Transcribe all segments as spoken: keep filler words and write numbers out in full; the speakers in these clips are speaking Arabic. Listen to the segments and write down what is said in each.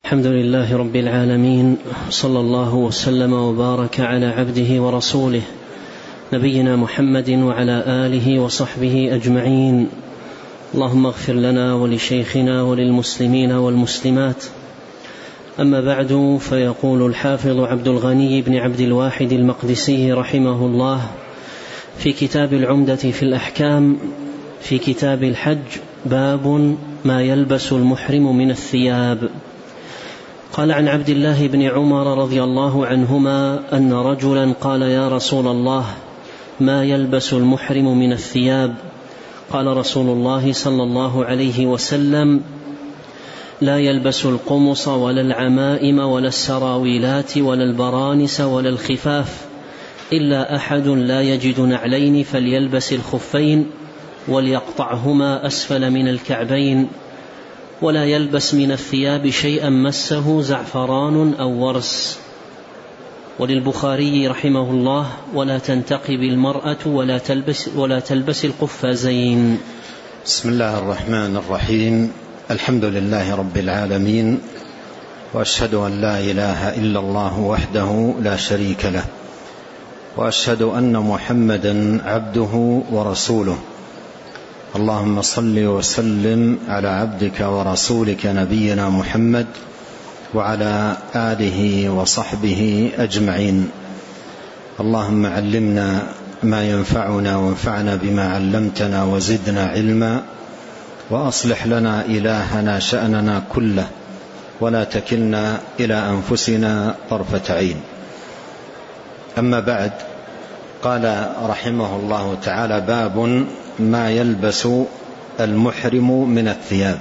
الحمد لله رب العالمين، صلى الله وسلم وبارك على عبده ورسوله نبينا محمد وعلى آله وصحبه أجمعين. اللهم اغفر لنا ولشيخنا وللمسلمين والمسلمات. أما بعد، فيقول الحافظ عبد الغني بن عبد الواحد المقدسي رحمه الله في كتاب العمدة في الأحكام في كتاب الحج: باب ما يلبس المحرم من الثياب. قال: عن عبد الله بن عمر رضي الله عنهما أن رجلا قال: يا رسول الله، ما يلبس المحرم من الثياب؟ قال رسول الله صلى الله عليه وسلم: لا يلبس القمص ولا العمائم ولا السراويلات ولا البرانس ولا الخفاف إلا أحد لا يجد نعلين فليلبس الخفين وليقطعهما أسفل من الكعبين، ولا يلبس من الثياب شيئا مسه زعفران أو ورس. وللبخاري رحمه الله: ولا تنتقب المرأة ولا تلبس, ولا تلبس القفازين. بسم الله الرحمن الرحيم. الحمد لله رب العالمين، وأشهد أن لا إله إلا الله وحده لا شريك له، وأشهد أن محمدا عبده ورسوله. اللهم صل وسلم على عبدك ورسولك نبينا محمد وعلى آله وصحبه أجمعين. اللهم علمنا ما ينفعنا وانفعنا بما علمتنا وزدنا علما، وأصلح لنا إلهنا شأننا كله، ولا تكلنا إلى أنفسنا طرفة عين. أما بعد، قال رحمه الله تعالى: باب ما يلبس المحرم من الثياب.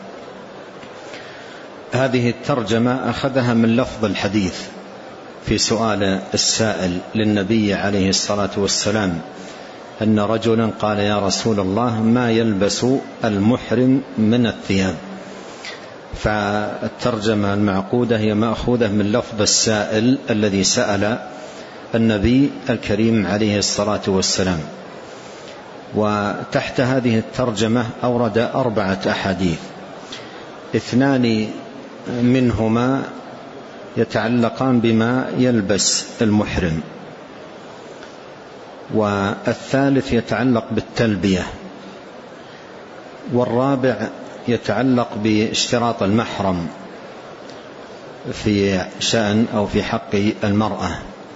هذه الترجمة أخذها من لفظ الحديث في سؤال السائل للنبي عليه الصلاة والسلام أن رجلا قال: يا رسول الله، ما يلبس المحرم من الثياب؟ فالترجمة المعقودة هي مأخوذة من لفظ السائل الذي سأل النبي الكريم عليه الصلاة والسلام. وتحت هذه الترجمة أورد أربعة أحاديث، اثنان منهما يتعلقان بما يلبس المحرم، والثالث يتعلق بالتلبية، والرابع يتعلق باشتراط المحرم في شأن أو في حق المرأة.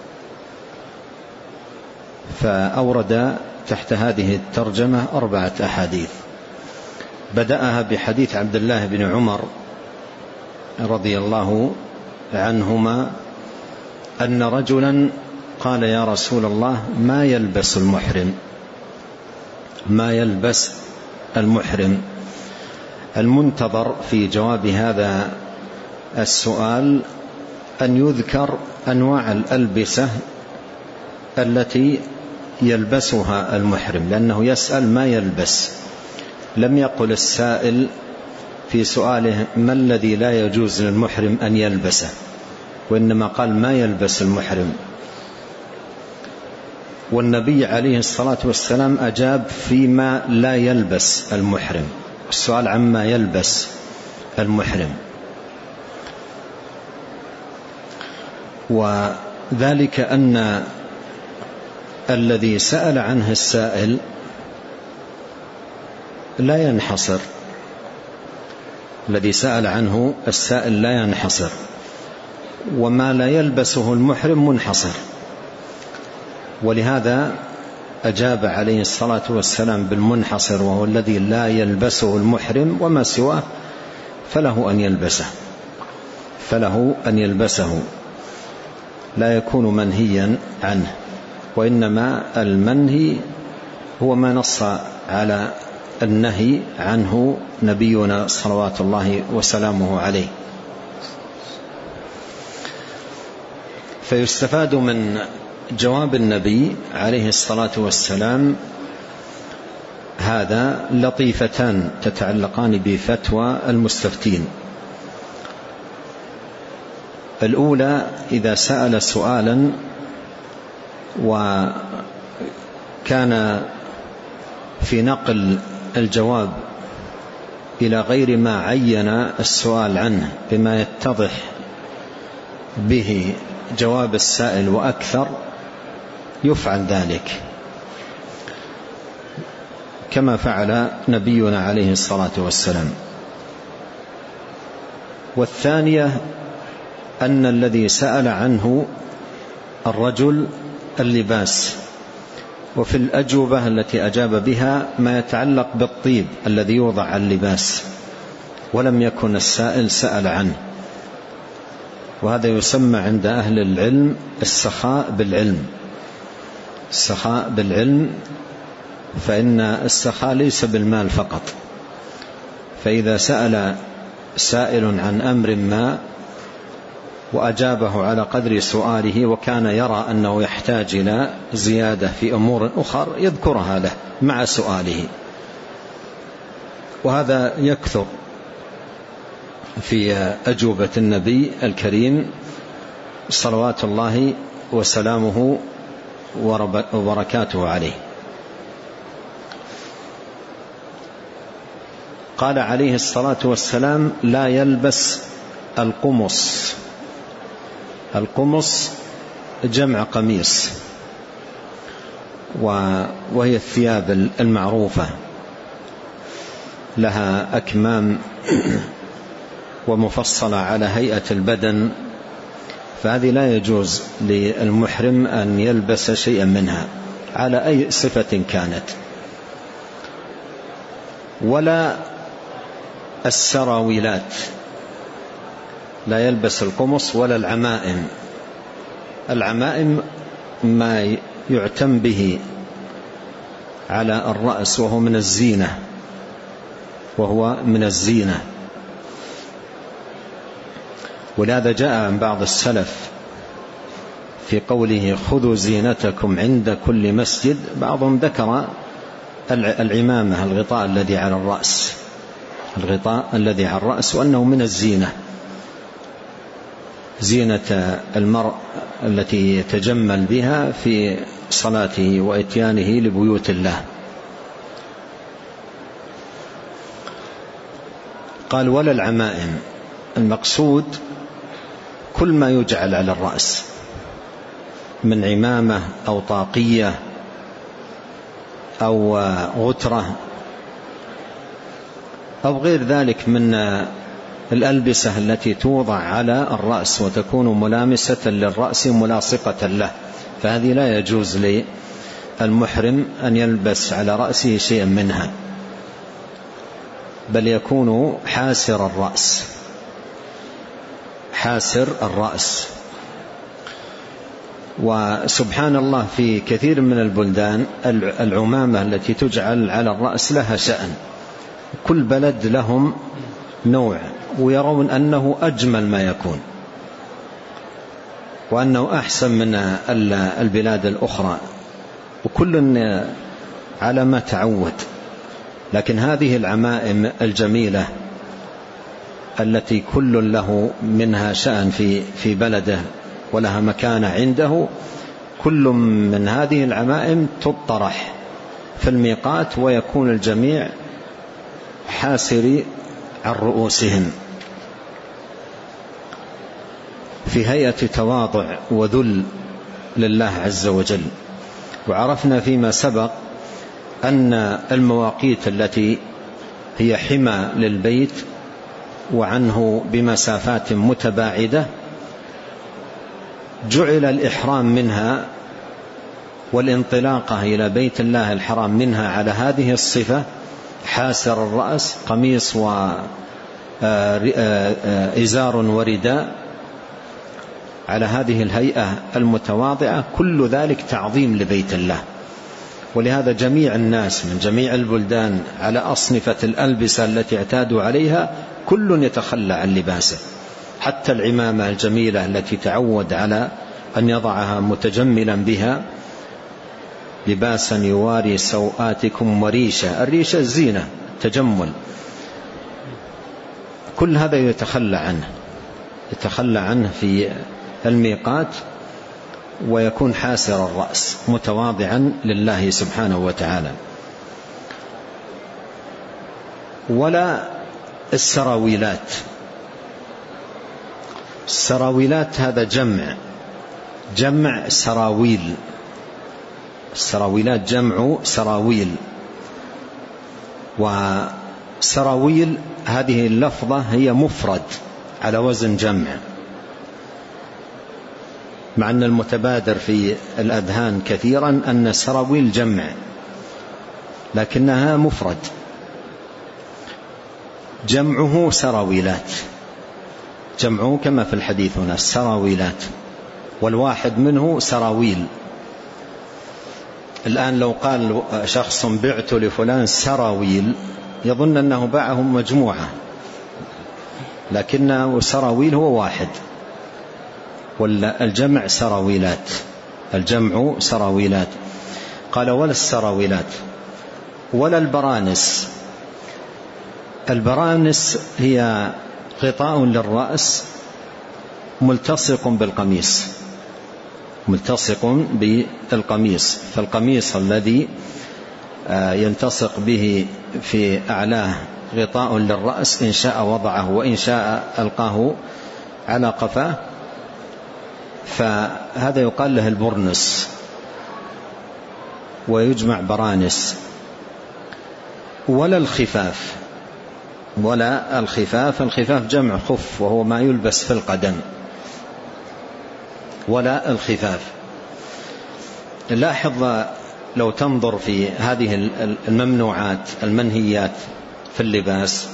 فأورد تحت هذه الترجمة أربعة أحاديث، بدأها بحديث عبد الله بن عمر رضي الله عنهما أن رجلا قال: يا رسول الله، ما يلبس المحرم؟ ما يلبس المحرم؟ المنتظر في جواب هذا السؤال أن يذكر أنواع الألبسة التي يلبسها المحرم، لأنه يسأل ما يلبس. لم يقل السائل في سؤاله ما الذي لا يجوز للمحرم أن يلبسه، وإنما قال ما يلبس المحرم. والنبي عليه الصلاة والسلام أجاب فيما لا يلبس المحرم، السؤال عما يلبس المحرم. وذلك أن الذي سأل عنه السائل لا ينحصر، الذي سأل عنه السائل لا ينحصر، وما لا يلبسه المحرم منحصر. ولهذا أجاب عليه الصلاة والسلام بالمنحصر، وهو الذي لا يلبسه المحرم، وما سواه فله أن يلبسه فله أن يلبسه لا يكون منهيا عنه. وإنما المنهي هو ما نص على النهي عنه نبينا صلوات الله وسلامه عليه. فيستفاد من جواب النبي عليه الصلاة والسلام هذا لطيفتان تتعلقان بفتوى المستفتين. الأولى: إذا سأل سؤالا وكان في نقل الجواب إلى غير ما عين السؤال عنه بما يتضح به جواب السائل وأكثر يفعل ذلك، كما فعل نبينا عليه الصلاة والسلام. والثانية أن الذي سأل عنه الرجل اللباس، وفي الأجوبة التي أجاب بها ما يتعلق بالطيب الذي يوضع على اللباس، ولم يكن السائل سأل عنه، وهذا يسمى عند أهل العلم السخاء بالعلم. السخاء بالعلم، فإن السخاء ليس بالمال فقط، فإذا سأل سائل عن أمر ما وأجابه على قدر سؤاله وكان يرى أنه يحتاج إلى زيادة في أمور أخرى يذكرها له مع سؤاله، وهذا يكثر في أجوبة النبي الكريم صلوات الله وسلامه وبركاته عليه. قال عليه الصلاة والسلام: لا يلبس القمص. القمص جمع قميص، وهي الثياب المعروفة لها أكمام ومفصلة على هيئة البدن، فهذه لا يجوز للمحرم أن يلبس شيئا منها على أي صفة كانت، ولا السراويلات، لا يلبس القمص ولا العمائم. العمائم ما يعتم به على الرأس وهو من الزينة وهو من الزينة ولهذا جاء عن بعض السلف في قوله: خذوا زينتكم عند كل مسجد. بعضهم ذكر العمامة، الغطاء الذي على الرأس، الغطاء الذي على الرأس، وأنه من الزينة، زينة المرء التي يتجمل بها في صلاته وإتيانه لبيوت الله. قال: ولا العمائم. المقصود كل ما يجعل على الرأس من عمامة أو طاقية أو غترة أو غير ذلك من الألبسة التي توضع على الرأس وتكون ملامسة للرأس ملاصقة له، فهذه لا يجوز للمحرم أن يلبس على رأسه شيئا منها، بل يكون حاسر الرأس، حاسر الرأس. وسبحان الله في كثير من البلدان العمامة التي تجعل على الرأس لها شأن، كل بلد لهم نوع، ويرون أنه أجمل ما يكون وأنه أحسن من البلاد الأخرى، وكل على ما تعود. لكن هذه العمائم الجميلة التي كل له منها شأن في في بلده ولها مكانة عنده، كل من هذه العمائم تطرح في الميقات ويكون الجميع حاسري عن رؤوسهم في هيئة تواضع وذل لله عز وجل. وعرفنا فيما سبق أن المواقيت التي هي حمى للبيت وعنه بمسافات متباعدة جعل الإحرام منها والانطلاقة إلى بيت الله الحرام منها على هذه الصفة: حاسر الرأس، قميص وإزار ورداء، على هذه الهيئة المتواضعة، كل ذلك تعظيم لبيت الله. ولهذا جميع الناس من جميع البلدان على أصنفة الألبسة التي اعتادوا عليها كل يتخلى عن لباسه، حتى العمامة الجميلة التي تعود على أن يضعها متجملا بها، لباسا يواري سوآتكم وريشة. الريشة الزينة، التجمل، كل هذا يتخلى عنه يتخلى عنه في الميقات، ويكون حاسر الرأس متواضعا لله سبحانه وتعالى. ولا السراويلات. السراويلات هذا جمع جمع سراويل. السراويلات جمع سراويل. وسراويل هذه اللفظة هي مفرد على وزن جمع، مع أن المتبادر في الأذهان كثيرا أن السراويل جمع، لكنها مفرد. جمعه سراويلات، جمعه كما في الحديث هنا السراويلات، والواحد منه سراويل. الآن لو قال شخص بعت لفلان سراويل يظن أنه باعه مجموعة، لكنه سراويل هو واحد، والجمع سراويلات، الجمع سراويلات. قال ولا السراويلات ولا البرانس. البرانس هي غطاء للرأس ملتصق بالقميص، ملتصق بالقميص. فالقميص الذي يلتصق به في أعلاه غطاء للرأس إن شاء وضعه وإن شاء ألقاه على قفاه، فهذا يقال له البرنس ويجمع برانس. ولا الخفاف، ولا الخفاف. الخفاف جمع خف وهو ما يلبس في القدم. ولا الخفاف. لاحظ لو تنظر في هذه الممنوعات المنهيات في اللباس: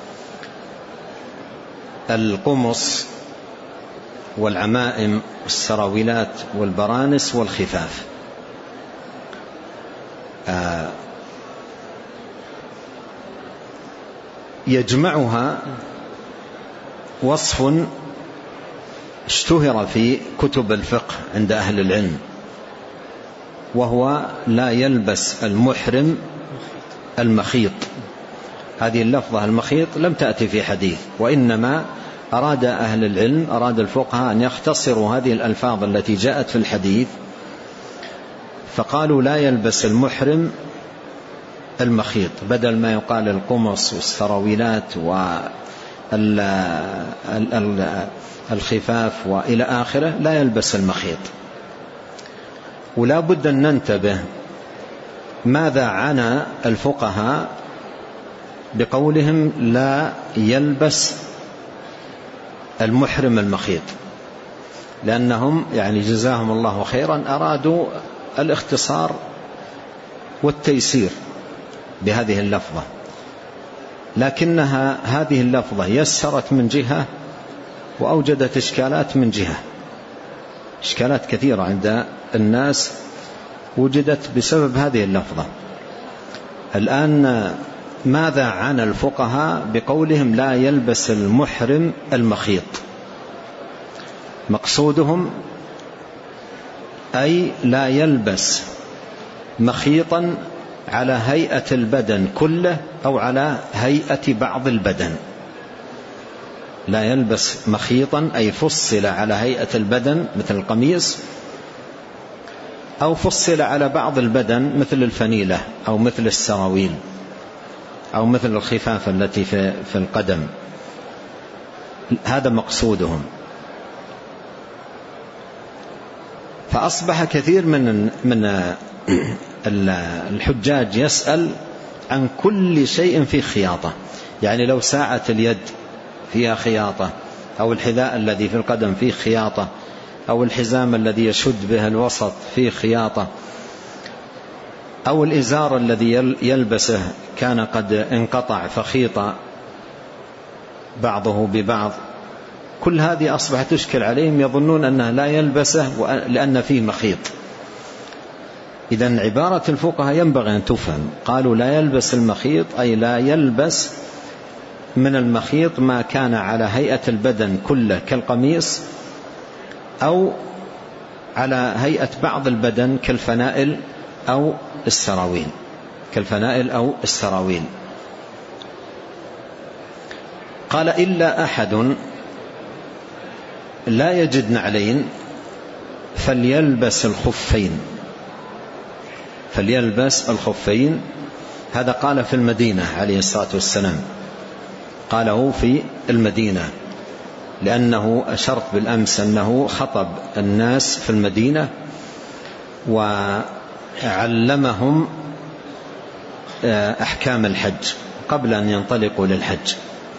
القمص والعمائم والسراويلات والبرانس والخفاف، آه يجمعها وصف اشتهر في كتب الفقه عند أهل العلم، وهو لا يلبس المحرم المخيط. هذه اللفظة المخيط لم تأتي في حديث، وإنما أراد أهل العلم، أراد الفقهاء أن يختصروا هذه الألفاظ التي جاءت في الحديث، فقالوا لا يلبس المحرم المخيط، بدل ما يقال القمص والسراويلات والخفاف وإلى آخره، لا يلبس المخيط. ولا بد أن ننتبه ماذا عنى الفقهاء بقولهم لا يلبس المحرم المخيط، لأنهم يعني جزاهم الله خيرا أرادوا الاختصار والتيسير بهذه اللفظة، لكنها هذه اللفظة يسرت من جهة وأوجدت إشكالات من جهة. إشكالات كثيرة عند الناس وجدت بسبب هذه اللفظة. الآن ماذا عن الفقهاء بقولهم لا يلبس المحرم المخيط؟ مقصودهم أي لا يلبس مخيطا على هيئة البدن كله أو على هيئة بعض البدن. لا يلبس مخيطا أي فصل على هيئة البدن مثل القميص، أو فصل على بعض البدن مثل الفنيلة أو مثل السراويل أو مثل الخفاف التي في في القدم. هذا مقصودهم. فأصبح كثير من من الحجاج يسأل عن كل شيء فيه خياطة، يعني لو ساعة اليد فيها خياطة، أو الحذاء الذي في القدم فيه خياطة، أو الحزام الذي يشد به الوسط فيه خياطة، أو الإزار الذي يلبسه كان قد انقطع فخيط بعضه ببعض، كل هذه أصبحت تشكل عليهم، يظنون أنه لا يلبسه لأن فيه مخيط. إذن عبارة الفقهاء ينبغي أن تفهم. قالوا لا يلبس المخيط أي لا يلبس من المخيط ما كان على هيئة البدن كله كالقميص، أو على هيئة بعض البدن كالفنائل أو السراويل، كالفنائل أو السراويل. قال إلا أحد لا يجد نعلين فليلبس الخفين، فليلبس الخفين. هذا قال في المدينة عليه الصلاة والسلام. قاله في المدينة، لأنه أشرت بالأمس أنه خطب الناس في المدينة وعلمهم أحكام الحج قبل أن ينطلقوا للحج،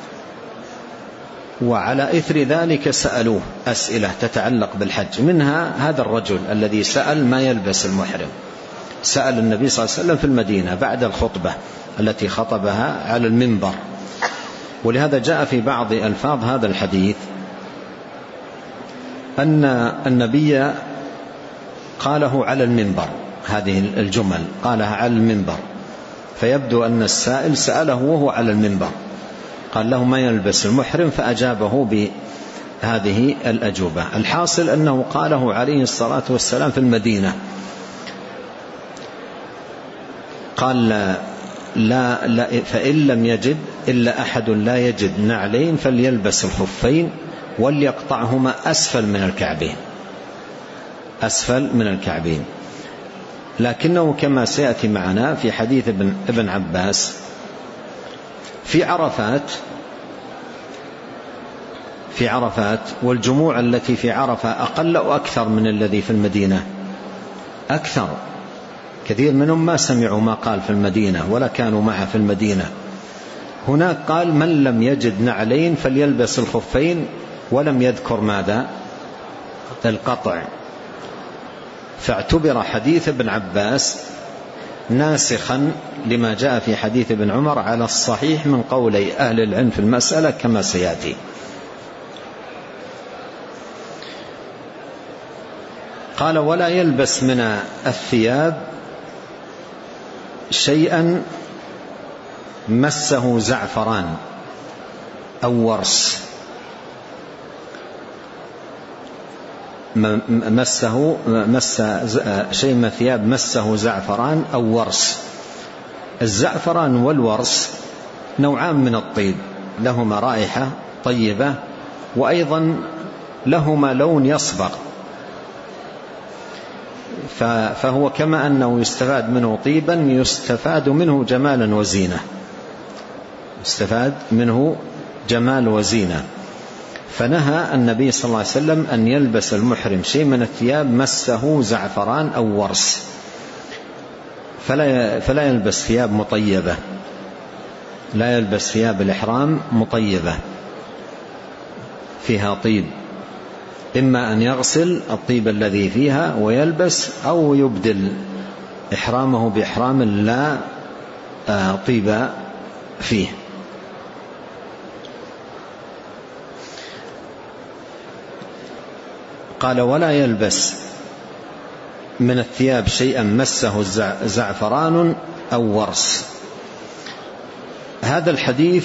وعلى إثر ذلك سألوه أسئلة تتعلق بالحج، منها هذا الرجل الذي سأل ما يلبس المحرم، سأل النبي صلى الله عليه وسلم في المدينة بعد الخطبة التي خطبها على المنبر. ولهذا جاء في بعض ألفاظ هذا الحديث أن النبي قاله على المنبر، هذه الجمل قالها على المنبر، فيبدو أن السائل سأله وهو على المنبر، قال له ما يلبس المحرم فأجابه بهذه الأجوبة. الحاصل أنه قاله عليه الصلاة والسلام في المدينة، قال لا, لا, لا فإن لم يجد إلا أحد لا يجد نعلين فليلبس الخفين وليقطعهما أسفل من الكعبين، أسفل من الكعبين. لكنه كما سيأتي معنا في حديث ابن, ابن عباس في عرفات في عرفات والجموع التي في عرفة أقل وأكثر من الذي في المدينة، أكثر، كثير منهم ما سمعوا ما قال في المدينة ولا كانوا معه في المدينة. هناك قال من لم يجد نعلين فليلبس الخفين، ولم يذكر ماذا؟ القطع. فاعتبر حديث ابن عباس ناسخا لما جاء في حديث ابن عمر على الصحيح من قولي أهل العلم في المسألة كما سيأتي. قال ولا يلبس من الثياب شيئا مسه زعفران أو ورس، مسه مس شيء من الثياب مسه زعفران أو ورس. الزعفران والورس نوعان من الطيب، لهما رائحة طيبة وأيضا لهما لون يصبغ، فهو كما أنه يستفاد منه طيبا يستفاد منه جمالا وزينة، يستفاد منه جمال وزينة. فنهى النبي صلى الله عليه وسلم أن يلبس المحرم شيء من الثياب مسه زعفران أو ورس، فلا فلا يلبس ثياب مطيبة، لا يلبس ثياب الإحرام مطيبة فيها طيب، إما أن يغسل الطيب الذي فيها ويلبس، أو يبدل إحرامه بإحرام لا طيب فيه. قال ولا يلبس من الثياب شيئا مسه زعفران أو ورس. هذا الحديث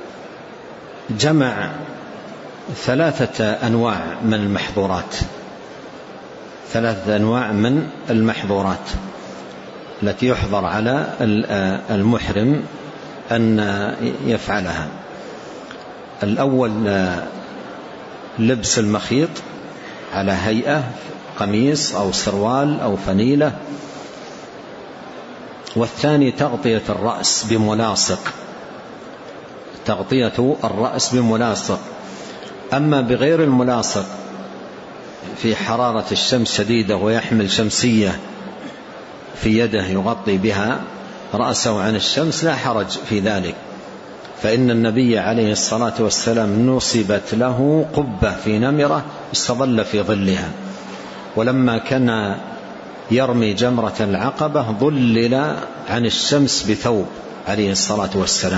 جمع ثلاثة أنواع من المحظورات، ثلاثة أنواع من المحظورات التي يحظر على المحرم أن يفعلها. الأول لبس المخيط على هيئة قميص أو سروال أو فنيلة، والثاني تغطية الرأس بملاصق، تغطية الرأس بملاصق. أما بغير الملاصق في حرارة الشمس شديدة ويحمل شمسية في يده يغطي بها رأسه عن الشمس لا حرج في ذلك، فإن النبي عليه الصلاة والسلام نصبت له قبة في نمرة استظل في ظلها، ولما كان يرمي جمرة العقبة ظلل عن الشمس بثوب عليه الصلاة والسلام.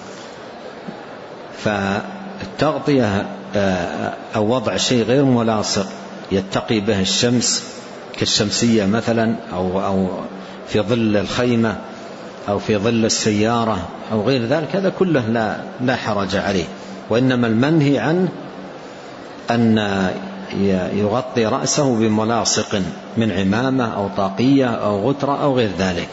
فالتغطية أو وضع شيء غير ملاصق يتقي به الشمس كالشمسية مثلا، أو, أو في ظل الخيمة أو في ظل السيارة أو غير ذلك، هذا كله لا, لا حرج عليه. وإنما المنهي عنه أن يغطي رأسه بملاصق من عمامة أو طاقية أو غترة أو غير ذلك.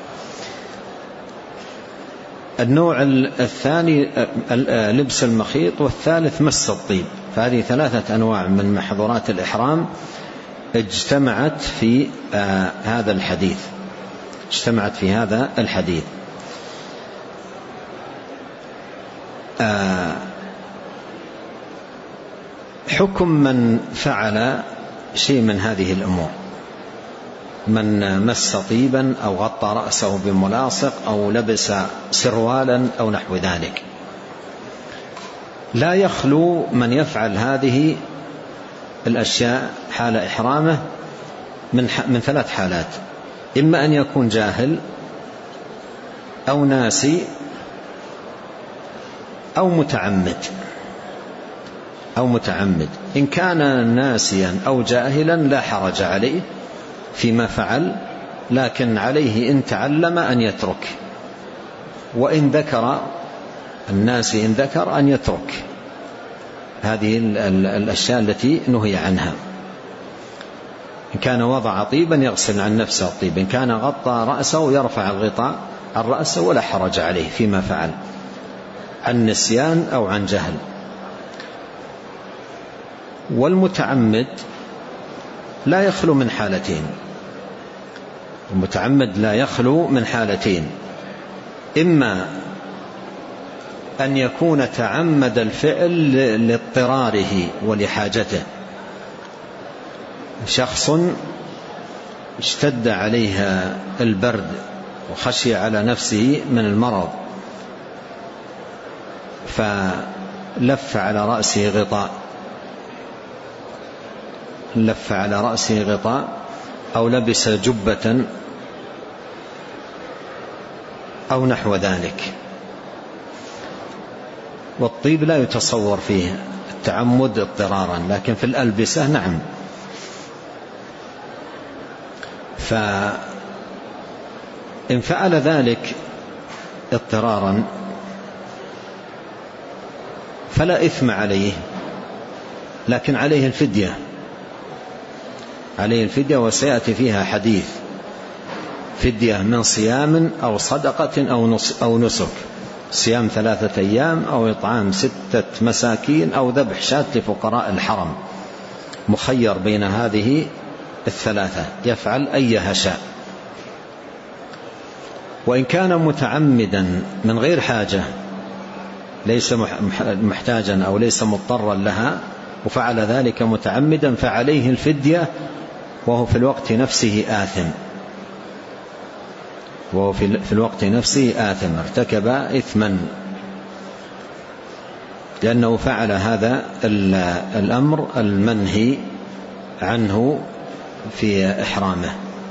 النوع الثاني لبس المخيط، والثالث مس الطيب. فهذه ثلاثة أنواع من محظورات الإحرام اجتمعت في آه هذا الحديث اجتمعت في هذا الحديث. حكم من فعل شيء من هذه الأمور، من مس طيبا أو غطى رأسه بملاصق أو لبس سروالا أو نحو ذلك. لا يخلو من يفعل هذه الأشياء حال إحرامه من, من ثلاث حالات: إما أن يكون جاهل أو ناسي أو متعمد أو متعمد. إن كان ناسيا أو جاهلا لا حرج عليه فيما فعل، لكن عليه إن تعلم أن يترك، وإن ذكر الناسي إن ذكر أن يترك هذه الأشياء التي نهي عنها. إن كان وضع طيبا يغسل عن نفسه الطيب، إن كان غطى رأسه يرفع الغطاء عن رأسه ولا حرج عليه فيما فعل عن نسيان أو عن جهل. والمتعمد لا يخلو من حالتين، المتعمد لا يخلو من حالتين: إما أن يكون تعمد الفعل لاضطراره ولحاجته، شخص اشتد عليه البرد وخشي على نفسه من المرض فلف على رأسه غطاء لف على رأسه غطاء أو لبس جبة أو نحو ذلك. والطيب لا يتصور فيه التعمد اضطرارا، لكن في الألبسة نعم. فإن فعل ذلك اضطرارا فلا إثم عليه، لكن عليه الفدية عليه الفدية وسيأتي فيها حديث: فدية من صيام أو صدقة أو نسك، صيام ثلاثة أيام أو إطعام ستة مساكين أو ذبح شاة لفقراء الحرم. مخير بين هذه الثلاثة، يفعل أيها شاء. وإن كان متعمدا من غير حاجة، ليس محتاجا أو ليس مضطرا لها، وفعل ذلك متعمدا، فعليه الفدية وهو في الوقت نفسه آثم وهو في الوقت نفسه آثم ارتكب إثما، لأنه فعل هذا الأمر المنهي عنه في إحرامه.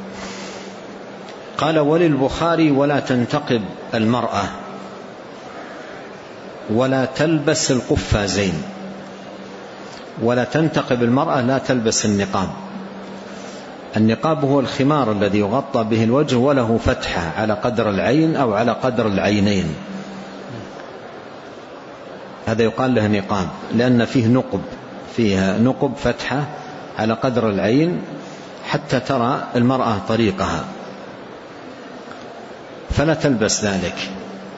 قال: وللبخاري: ولا تنتقب المرأة ولا تلبس القفازين. ولا تنتقب المرأة، لا تلبس النقاب. النقاب هو الخمار الذي يغطى به الوجه وله فتحة على قدر العين أو على قدر العينين، هذا يقال له نقاب، لأن فيه نقب فيها نقب فتحة على قدر العين حتى ترى المرأة طريقها، فلا تلبس ذلك،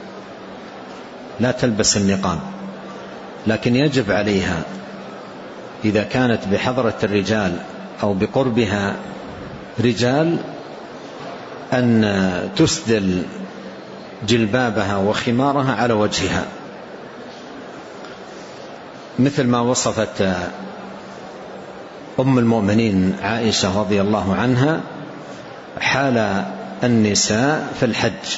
لا تلبس النقاب. لكن يجب عليها إذا كانت بحضرة الرجال أو بقربها رجال أن تسدل جلبابها وخمارها على وجهها، مثل ما وصفت أم المؤمنين عائشة رضي الله عنها حال النساء في الحج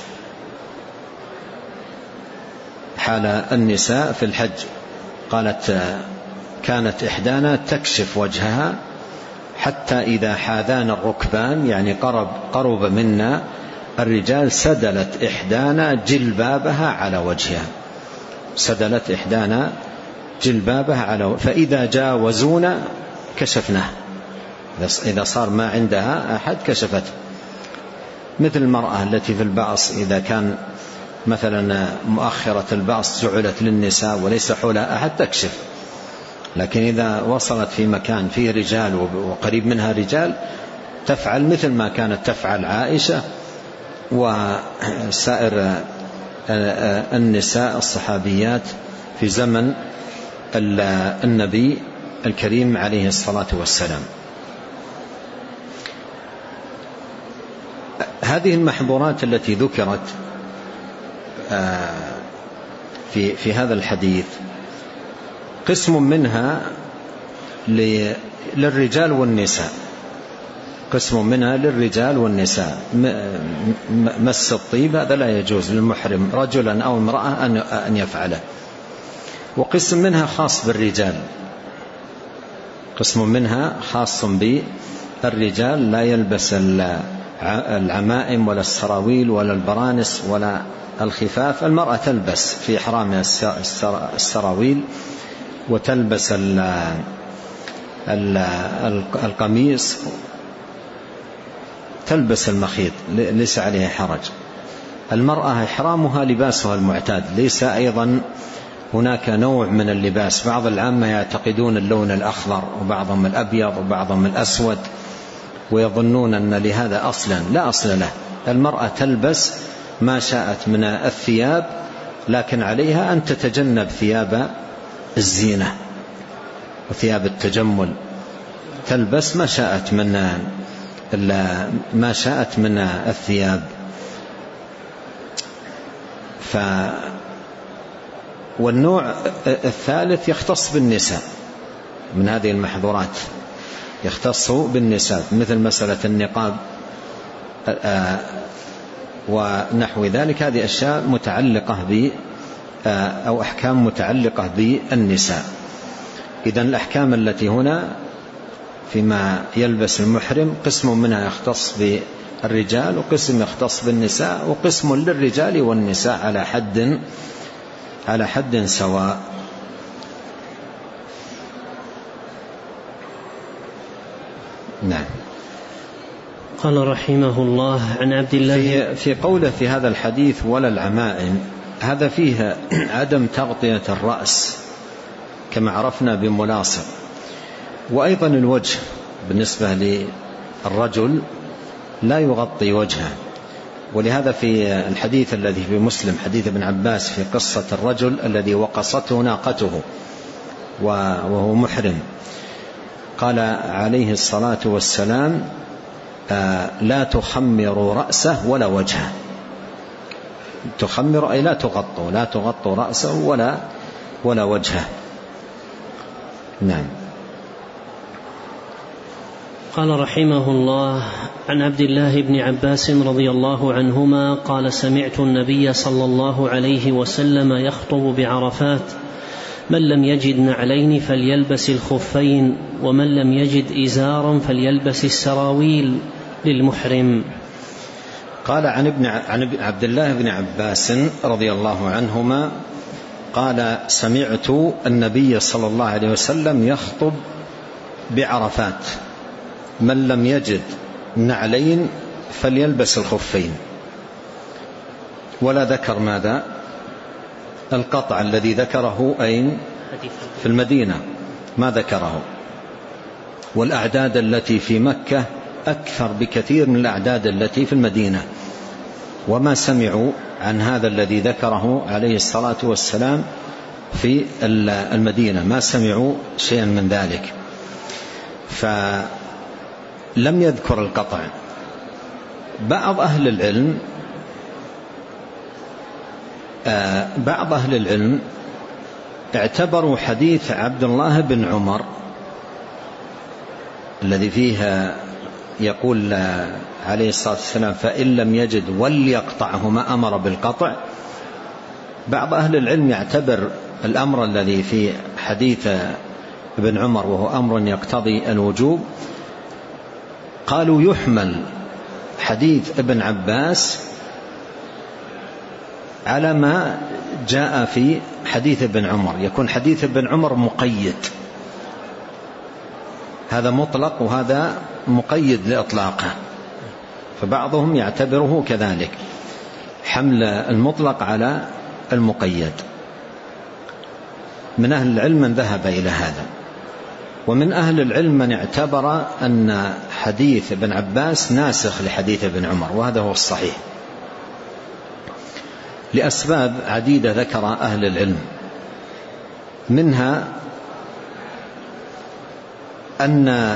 حال النساء في الحج قالت: كانت إحدانا تكشف وجهها حتى إذا حاذان الركبان، يعني قرب, قرب منا الرجال، سدلت إحدانا جلبابها على وجهها سدلت إحدانا جلبابها على فإذا جاوزونا كشفناه، إذا صار ما عندها أحد كشفته. مثل المرأة التي في البأس، إذا كان مثلا مؤخرة البأس جعلت للنساء وليس حولها أحد تكشف، لكن إذا وصلت في مكان فيه رجال وقريب منها رجال تفعل مثل ما كانت تفعل عائشة وسائر النساء الصحابيات في زمن النبي الكريم عليه الصلاة والسلام. هذه المحظورات التي ذكرت في, في هذا الحديث. قسم منها للرجال والنساء، قسم منها للرجال والنساء. مس الطيب هذا لا يجوز للمحرم رجلا أو امرأة أن يفعله. وقسم منها خاص بالرجال، قسم منها خاص بالرجال، لا يلبس العمائم ولا السراويل ولا البرانس ولا الخفاف. المرأة تلبس في إحرامها السراويل وتلبس القميص، تلبس المخيط، ليس عليها حرج. المرأة إحرامها لباسها المعتاد، ليس أيضا هناك نوع من اللباس. بعض العامة يعتقدون اللون الأخضر وبعضهم الأبيض وبعضهم الأسود ويظنون أن لهذا أصلا، لا أصل له. المرأة تلبس ما شاءت من الثياب، لكن عليها أن تتجنب ثياب الزينة وثياب التجمل، تلبس ما شاءت من ما شاءت من الثياب. ف والنوع الثالث يختص بالنساء من هذه المحظورات، يختص بالنساء، مثل مسألة النقاب ونحو ذلك. هذه أشياء متعلقة ب أو أحكام متعلقة بالنساء. إذن الأحكام التي هنا فيما يلبس المحرم قسم منها يختص بالرجال وقسم يختص بالنساء، وقسم للرجال والنساء على حد على حد سواء. نعم. قال رحمه الله عن عبد الله في, في قوله في هذا الحديث ولا العمائم، هذا فيه عدم تغطية الرأس كما عرفنا بملاصق، وأيضا الوجه بالنسبة للرجل لا يغطي وجهه. ولهذا في الحديث الذي في مسلم حديث ابن عباس في قصة الرجل الذي وقصته ناقته وهو محرم، قال عليه الصلاة والسلام لا تخمروا رأسه ولا وجهه. تخمر أي لا تغطوا، لا تغطوا رأسه ولا ولا وجهه. نعم. قال رحمه الله عن عبد الله بن عباس رضي الله عنهما قال سمعت النبي صلى الله عليه وسلم يخطب بعرفات من لم يجد نعلين فليلبس الخفين ومن لم يجد إزارا فليلبس السراويل للمحرم. قال عن ابن عن عبد الله بن عباس رضي الله عنهما قال سمعت النبي صلى الله عليه وسلم يخطب بعرفات من لم يجد نعلين فليلبس الخفين، ولا ذكر ماذا القطع الذي ذكره أين في المدينة، ما ذكره. والأعداد التي في مكة أكثر بكثير من الأعداد التي في المدينة، وما سمعوا عن هذا الذي ذكره عليه الصلاة والسلام في المدينة، ما سمعوا شيئا من ذلك، فلم يذكر القطع. بعض أهل العلم بعض أهل العلم اعتبروا حديث عبد الله بن عمر الذي فيه يقول عليه الصلاة والسلام فإن لم يجد وليقطعهما، أمر بالقطع. بعض أهل العلم يعتبر الأمر الذي في حديث ابن عمر وهو أمر يقتضي الوجوب، قالوا يحمل حديث ابن عباس على ما جاء في حديث ابن عمر، يكون حديث ابن عمر مقيد، هذا مطلق وهذا مقيد لإطلاقه، فبعضهم يعتبره كذلك، حمل المطلق على المقيد. من أهل العلم من ذهب إلى هذا، ومن أهل العلم من اعتبر أن حديث ابن عباس ناسخ لحديث ابن عمر، وهذا هو الصحيح لأسباب عديدة ذكر أهل العلم، منها أن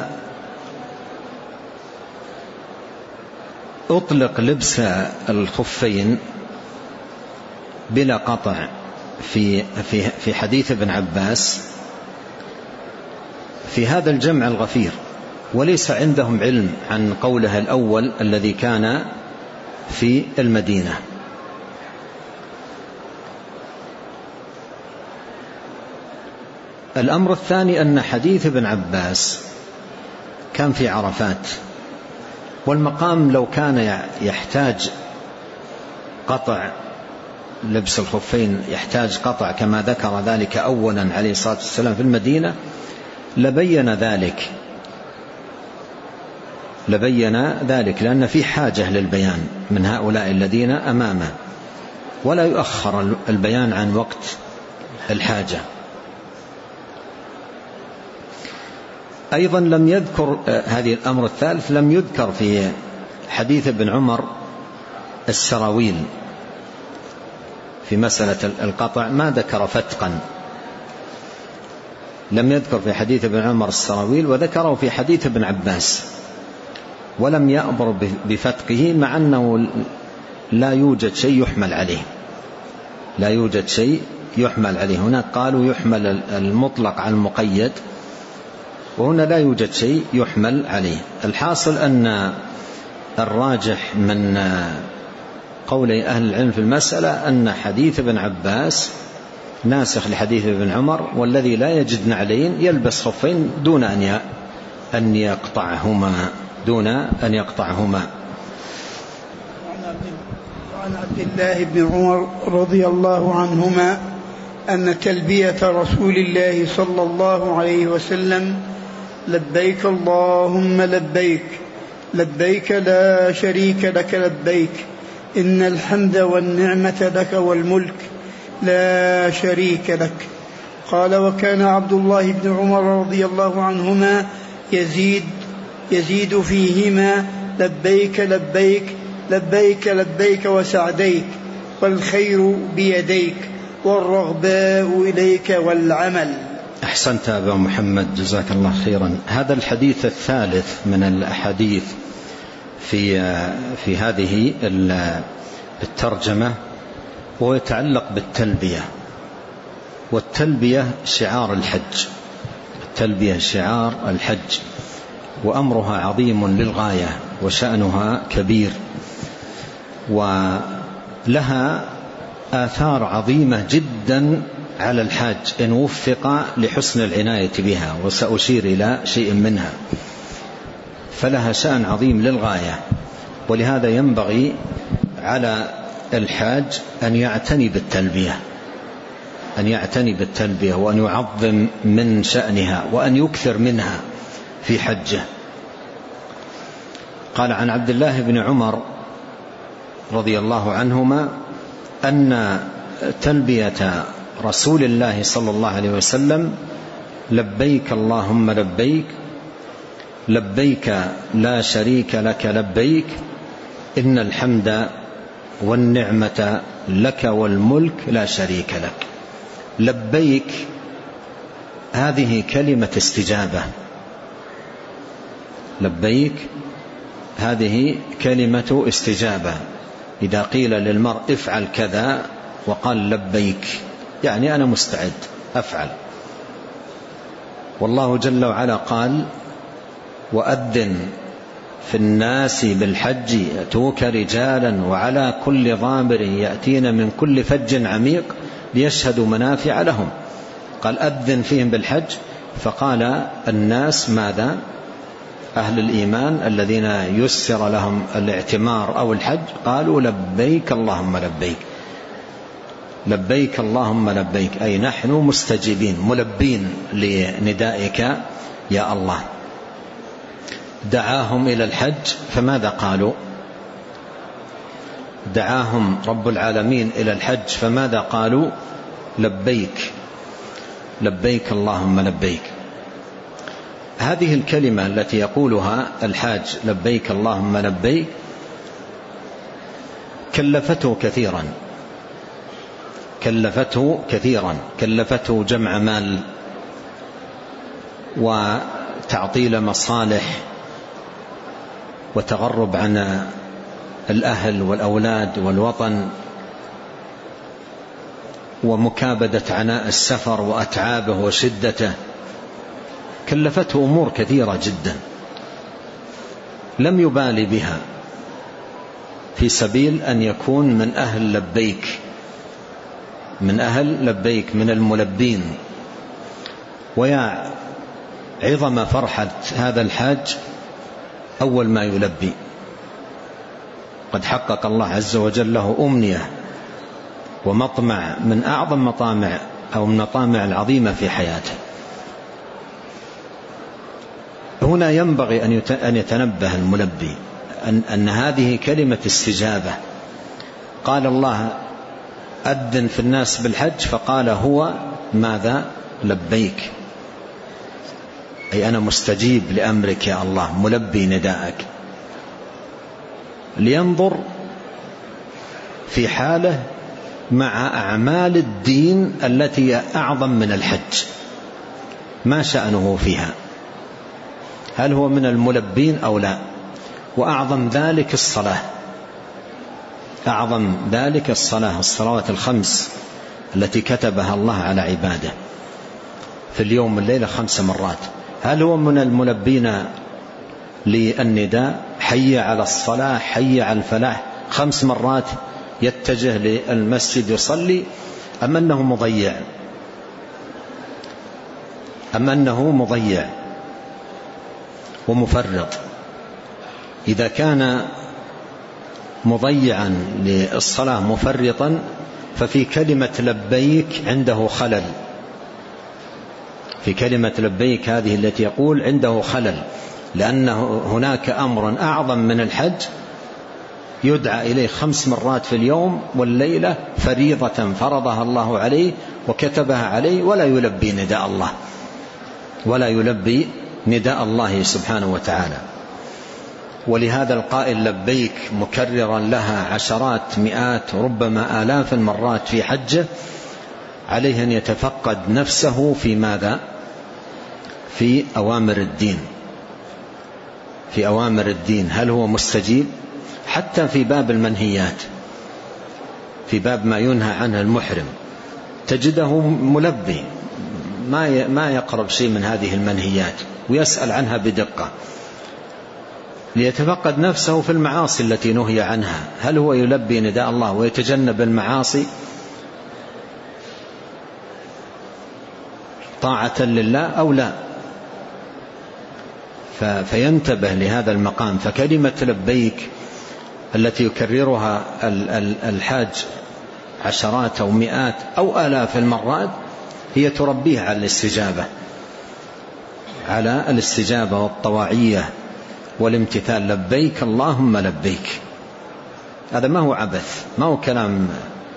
أطلق لبس الخفين بلا قطع في في في حديث ابن عباس في هذا الجمع الغفير، وليس عندهم علم عن قوله الأول الذي كان في المدينة. الأمر الثاني أن حديث ابن عباس كان في عرفات، والمقام لو كان يحتاج قطع لبس الخفين، يحتاج قطع كما ذكر ذلك أولا عليه الصلاة والسلام في المدينة، لبين ذلك لبين ذلك لأن في حاجة للبيان من هؤلاء الذين أمامه، ولا يؤخر البيان عن وقت الحاجة. أيضا لم يذكر هذه الأمر الثالث، لم يذكر في حديث ابن عمر السراويل في مسألة القطع، ما ذكر فتقا، لم يذكر في حديث ابن عمر السراويل، وذكره في حديث ابن عباس ولم يأمر بفتقه، مع أنه لا يوجد شيء يحمل عليه، لا يوجد شيء يحمل عليه. هناك قالوا يحمل المطلق على المقيد، وهنا لا يوجد شيء يحمل عليه. الحاصل أن الراجح من قول أهل العلم في المسألة أن حديث ابن عباس ناسخ لحديث ابن عمر، والذي لا يجد نعلين يلبس خفين دون أن يقطعهما دون أن يقطعهما. وعن عبد الله بن عمر رضي الله عنهما أن تلبية رسول الله صلى الله عليه وسلم لبيك اللهم لبيك لبيك لا شريك لك لبيك إن الحمد والنعمة لك والملك لا شريك لك. قال: وكان عبد الله بن عمر رضي الله عنهما يزيد يزيد فيهما لبيك لبيك لبيك لبيك وسعديك والخير بيديك والرغباء إليك والعمل. أحسنت أبا محمد، جزاك الله خيرا. هذا الحديث الثالث من الأحاديث في في هذه الترجمة، وهو يتعلق بالتلبية، والتلبية شعار الحج، التلبية شعار الحج، وأمرها عظيم للغاية، وشأنها كبير، ولها آثار عظيمة جدا على الحاج إن وفق لحسن العناية بها، وسأشير إلى شيء منها. فلها شأن عظيم للغاية، ولهذا ينبغي على الحاج أن يعتني بالتلبية أن يعتني بالتلبية وأن يعظم من شأنها، وأن يكثر منها في حجه. قال عن عبد الله بن عمر رضي الله عنهما أن تلبية رسول الله صلى الله عليه وسلم لبيك اللهم لبيك لبيك لا شريك لك لبيك إن الحمد والنعمة لك والملك لا شريك لك. لبيك هذه كلمة استجابة، لبيك هذه كلمة استجابة. إذا قيل للمرء افعل كذا وقال لبيك، يعني أنا مستعد أفعل. والله جل وعلا قال: وأذن في الناس بالحج يأتوك رجالا وعلى كل ضامر يأتين من كل فج عميق ليشهدوا منافع لهم. قال أذن فيهم بالحج، فقال الناس ماذا؟ أهل الإيمان الذين يسر لهم الاعتمار أو الحج قالوا لبيك اللهم لبيك لبيك اللهم لبيك، أي نحن مستجيبين ملبين لندائك يا الله. دعاهم إلى الحج، فماذا قالوا؟ دعاهم رب العالمين إلى الحج، فماذا قالوا؟ لبيك لبيك اللهم لبيك. هذه الكلمة التي يقولها الحاج لبيك اللهم لبيك كلفته كثيرا كلفته كثيرا كلفته جمع مال وتعطيل مصالح وتغرب عن الأهل والأولاد والوطن، ومكابدة عناء السفر وأتعابه وشدته، كلفته أمور كثيرة جدا لم يبالي بها في سبيل أن يكون من أهل لبيك، من أهل لبيك، من الملبين. ويا عظم فرحة هذا الحاج أول ما يلبي، قد حقق الله عز وجل له أمنية ومطمع من أعظم مطامع أو من مطامع العظيمة في حياته. هنا ينبغي أن يتنبه الملبي أن, أن هذه كلمة استجابة. قال الله أذن في الناس بالحج، فقال هو ماذا؟ لبيك، أي أنا مستجيب لأمرك يا الله، ملبي نداءك. لينظر في حاله مع أعمال الدين التي أعظم من الحج، ما شأنه فيها، هل هو من الملبين أو لا؟ وأعظم ذلك الصلاة، أعظم ذلك الصلاة، الصلوات الخمس التي كتبها الله على عباده في اليوم والليلة خمس مرات. هل هو من الملبين للنداء؟ حي على الصلاة، حي على الفلاح، خمس مرات يتجه للمسجد يصلي، أم أنه مضيع؟ أم أنه مضيع ومفرط؟ إذا كان مضيعا للصلاة مفرطا ففي كلمة لبيك عنده خلل، في كلمة لبيك هذه التي يقول عنده خلل، لأن هناك أمر أعظم من الحج يدعى إليه خمس مرات في اليوم والليلة، فريضة فرضها الله عليه وكتبها عليه، ولا يلبي نداء الله، ولا يلبي نداء الله سبحانه وتعالى. ولهذا القائل لبيك مكررا لها عشرات مئات ربما آلاف المرات في حجه، عليه أن يتفقد نفسه في ماذا؟ في أوامر الدين، في أوامر الدين، هل هو مستجيب؟ حتى في باب المنهيات، في باب ما ينهى عنه المحرم تجده ملبي، ما ما يقرب شيء من هذه المنهيات ويسأل عنها بدقة، ليتفقد نفسه في المعاصي التي نهي عنها، هل هو يلبي نداء الله ويتجنب المعاصي طاعة لله أو لا؟ فينتبه لهذا المقام. فكلمة لبيك التي يكررها الحاج عشرات أو مئات أو آلاف المرات هي تربيه على الاستجابة، على الاستجابة والطواعية والامتثال. لبيك اللهم لبيك، هذا ما هو عبث، ما هو كلام،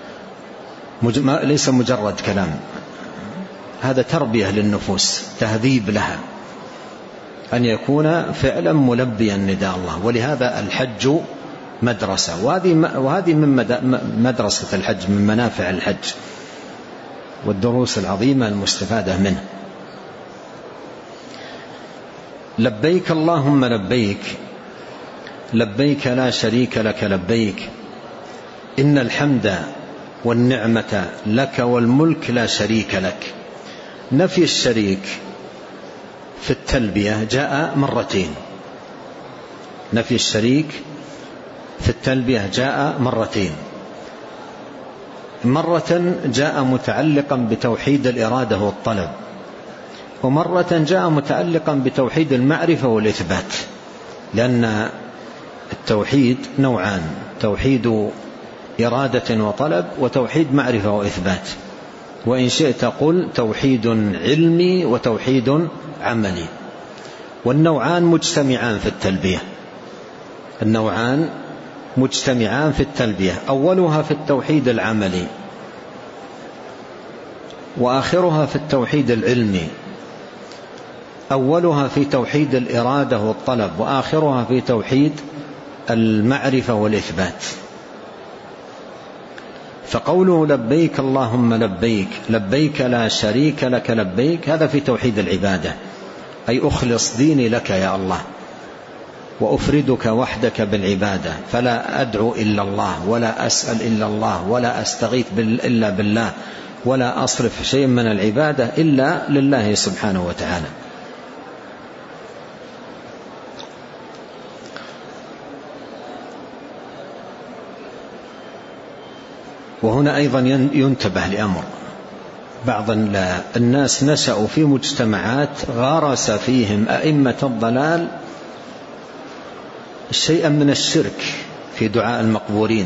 ليس مجرد كلام، هذا تربية للنفوس، تهذيب لها أن يكون فعلا ملبيا نداء الله. ولهذا الحج مدرسة، وهذه وهذه من مدرسة الحج، من منافع الحج والدروس العظيمة المستفادة منه. لبيك اللهم لبيك، لبيك لا شريك لك لبيك، إن الحمد والنعمة لك والملك لا شريك لك. نفي الشريك في التلبية جاء مرتين، نفي الشريك في التلبية جاء مرتين، مرة جاء متعلقا بتوحيد الإرادة والطلب، ومرة جاء متعلقا بتوحيد المعرفة والإثبات، لأن التوحيد نوعان، توحيد إرادة وطلب وتوحيد معرفة وإثبات، وإن شئت قل توحيد علمي وتوحيد عملي، والنوعان مجتمعان في التلبية، النوعان مجتمعان في التلبية، أولها في التوحيد العملي وآخرها في التوحيد العلمي، أولها في توحيد الإرادة والطلب وآخرها في توحيد المعرفة والإثبات. فقوله لبيك اللهم لبيك، لبيك لا شريك لك لبيك، هذا في توحيد العبادة، أي أخلص ديني لك يا الله وأفردك وحدك بالعبادة، فلا أدعو إلا الله ولا أسأل إلا الله ولا أستغيث إلا بالله ولا أصرف شيء من العبادة إلا لله سبحانه وتعالى. وهنا أيضا ينتبه لأمر. بعض الناس نشأوا في مجتمعات غرس فيهم أئمة الضلال شيئا من الشرك في دعاء المقبورين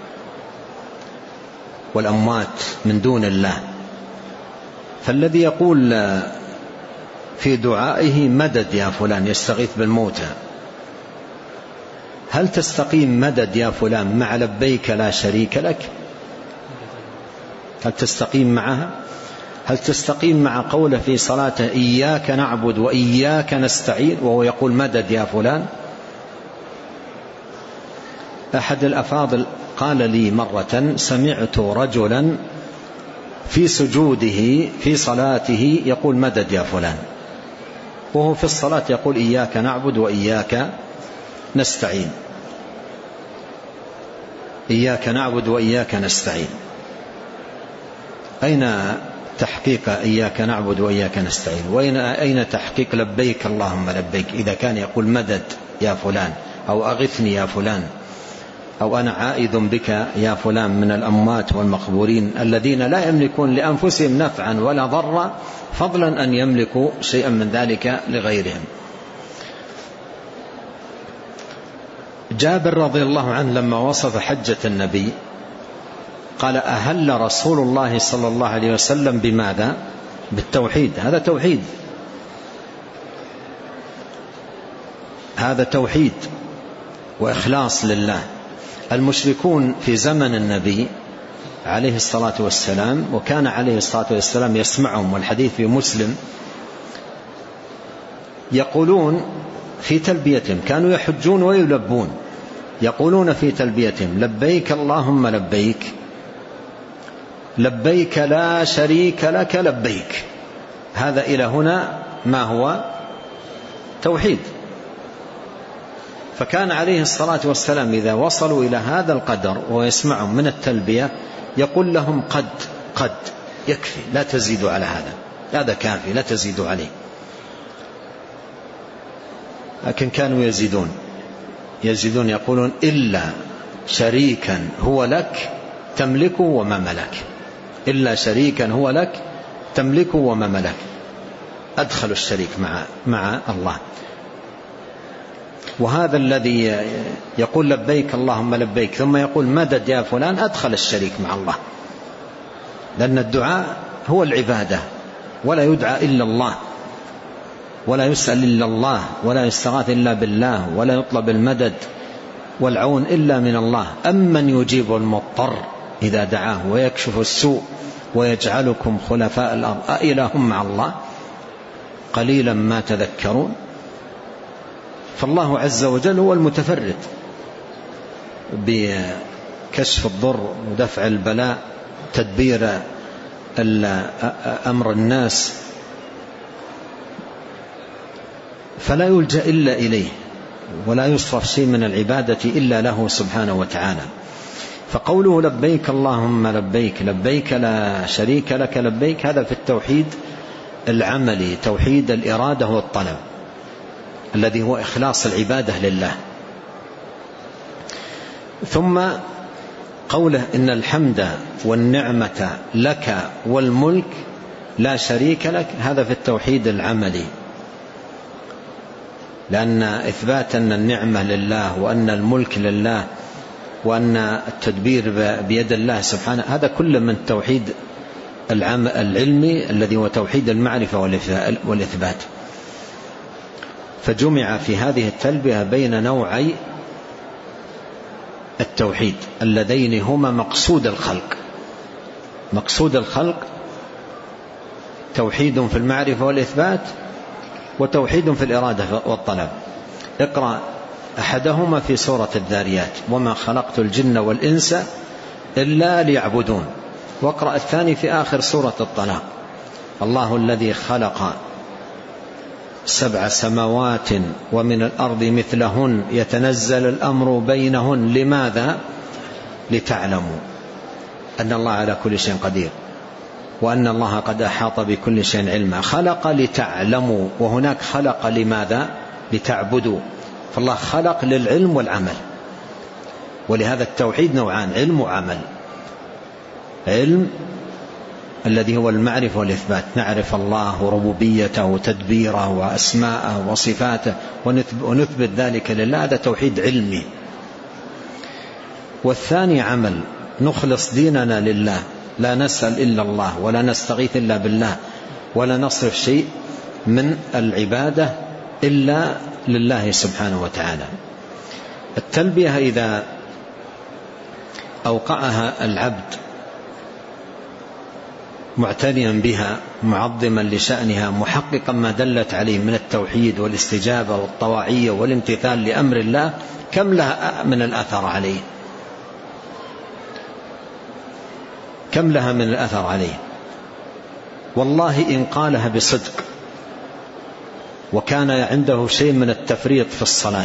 والأموات من دون الله، فالذي يقول في دعائه مدد يا فلان يستغيث بالموتى، هل تستقيم مدد يا فلان مع لبيك لا شريك لك؟ هل تستقيم معها؟ هل تستقيم مع قوله في صلاته إياك نعبد وإياك نستعين وهو يقول مدد يا فلان؟ أحد الأفاضل قال لي مرة سمعت رجلا في سجوده في صلاته يقول مدد يا فلان، وهو في الصلاة يقول إياك نعبد وإياك نستعين، إياك نعبد وإياك نستعين. أين تحقيق إياك نعبد وإياك نستعين؟ وأين أين تحقيق لبيك اللهم لبيك إذا كان يقول مدد يا فلان أو أغثني يا فلان أو أنا عائذ بك يا فلان من الأموات والمقبورين الذين لا يملكون لأنفسهم نفعا ولا ضرا فضلا أن يملكوا شيئا من ذلك لغيرهم. جابر رضي الله عنه لما وصف حجة النبي قال أهل رسول الله صلى الله عليه وسلم بماذا؟ بالتوحيد. هذا توحيد، هذا توحيد وإخلاص لله. المشركون في زمن النبي عليه الصلاة والسلام، وكان عليه الصلاة والسلام يسمعهم والحديث في مسلم، يقولون في تلبيتهم، كانوا يحجون ويلبون، يقولون في تلبيتهم لبيك اللهم لبيك لبيك لا شريك لك لبيك. هذا إلى هنا ما هو توحيد. فكان عليه الصلاة والسلام إذا وصلوا إلى هذا القدر ويسمعهم من التلبية يقول لهم قد قد يكفي، لا تزيدوا على هذا، هذا كافي لا تزيدوا عليه. لكن كانوا يزيدون يزيدون يقولون إلا شريكا هو لك تملكه وما ملك، إلا شريكا هو لك تملكه وما ملك. أدخلوا الشريك مع مع الله. وهذا الذي يقول لبيك اللهم لبيك ثم يقول مدد يا فلان أدخل الشريك مع الله، لأن الدعاء هو العبادة، ولا يدعى إلا الله، ولا يسأل إلا الله، ولا يستغاث إلا بالله، ولا يطلب المدد والعون إلا من الله. أمن يجيب المضطر إذا دعاه ويكشف السوء ويجعلكم خلفاء الأرض أإله مع الله قليلا ما تذكرون. فالله عز وجل هو المتفرد بكشف الضر ودفع البلاء، تدبير أمر الناس، فلا يلجأ إلا إليه، ولا يصرف شيء من العبادة إلا له سبحانه وتعالى. فقوله لبيك اللهم لبيك لبيك لا شريك لك لبيك، هذا في التوحيد العملي، توحيد الإرادة والطلب الذي هو إخلاص العبادة لله. ثم قوله إن الحمد والنعمة لك والملك لا شريك لك، هذا في التوحيد العملي، لأن إثبات أن النعمة لله وأن الملك لله وأن التدبير بيد الله سبحانه، هذا كله من التوحيد العلمي الذي هو توحيد المعرفة والإثبات. فجمع في هذه التلبية بين نوعي التوحيد اللذين هما مقصود الخلق. مقصود الخلق توحيد في المعرفة والإثبات وتوحيد في الإرادة والطلب. اقرأ أحدهما في سورة الذاريات وما خلقت الجن والإنس إلا ليعبدون، واقرأ الثاني في آخر سورة الطلاق الله الذي خلق سبع سماوات ومن الأرض مثلهن يتنزل الأمر بينهن لماذا؟ لتعلموا أن الله على كل شيء قدير. وأن الله قد أحاط بكل شيء علما. خلق لتعلموا، وهناك خلق لماذا؟ لتعبدوا. فالله خلق للعلم والعمل، ولهذا التوحيد نوعان: علم وعمل. علم الذي هو المعرفة والإثبات، نعرف الله وربوبيته وتدبيره وأسماءه وصفاته ونثبت ذلك لله، هذا توحيد علمي. والثاني عمل، نخلص ديننا لله، لا نسأل إلا الله ولا نستغيث إلا بالله ولا نصرف شيء من العبادة إلا لله سبحانه وتعالى. التلبية إذا أوقعها العبد معتنيا بها معظما لشأنها محققا ما دلت عليه من التوحيد والاستجابة والطواعية والامتثال لأمر الله، كم لها من الأثر عليه، كم لها من الأثر عليه. والله إن قالها بصدق وكان عنده شيء من التفريط في الصلاة،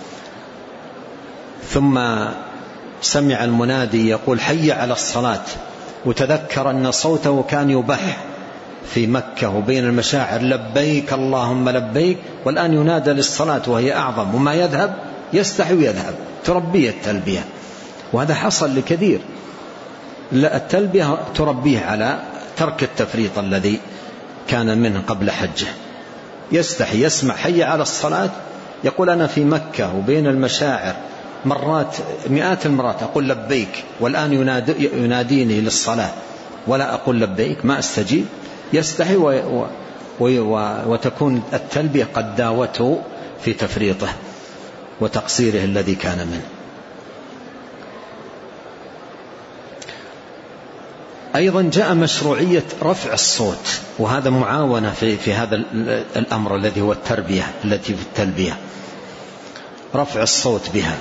ثم سمع المنادي يقول حي على الصلاة، وتذكر أن صوته كان يبح في مكة وبين المشاعر لبيك اللهم لبيك، والآن ينادى للصلاة وهي أعظم، وما يذهب يستحي ويذهب، تربيه التلبية. وهذا حصل لكثير. التلبية تربيه على ترك التفريط الذي كان منه قبل حجه. يستحي، يسمع حي على الصلاة يقول أنا في مكة وبين المشاعر مرات مئات المرات أقول لبيك، والآن ينادي يناديني للصلاة ولا أقول لبيك، ما أستجيب. يستحي و و و وتكون التلبية قد داوته في تفريطه وتقصيره الذي كان منه. أيضا جاء مشروعية رفع الصوت، وهذا معاونة في, في هذا الأمر الذي هو التربية التي في التلبية، رفع الصوت بها.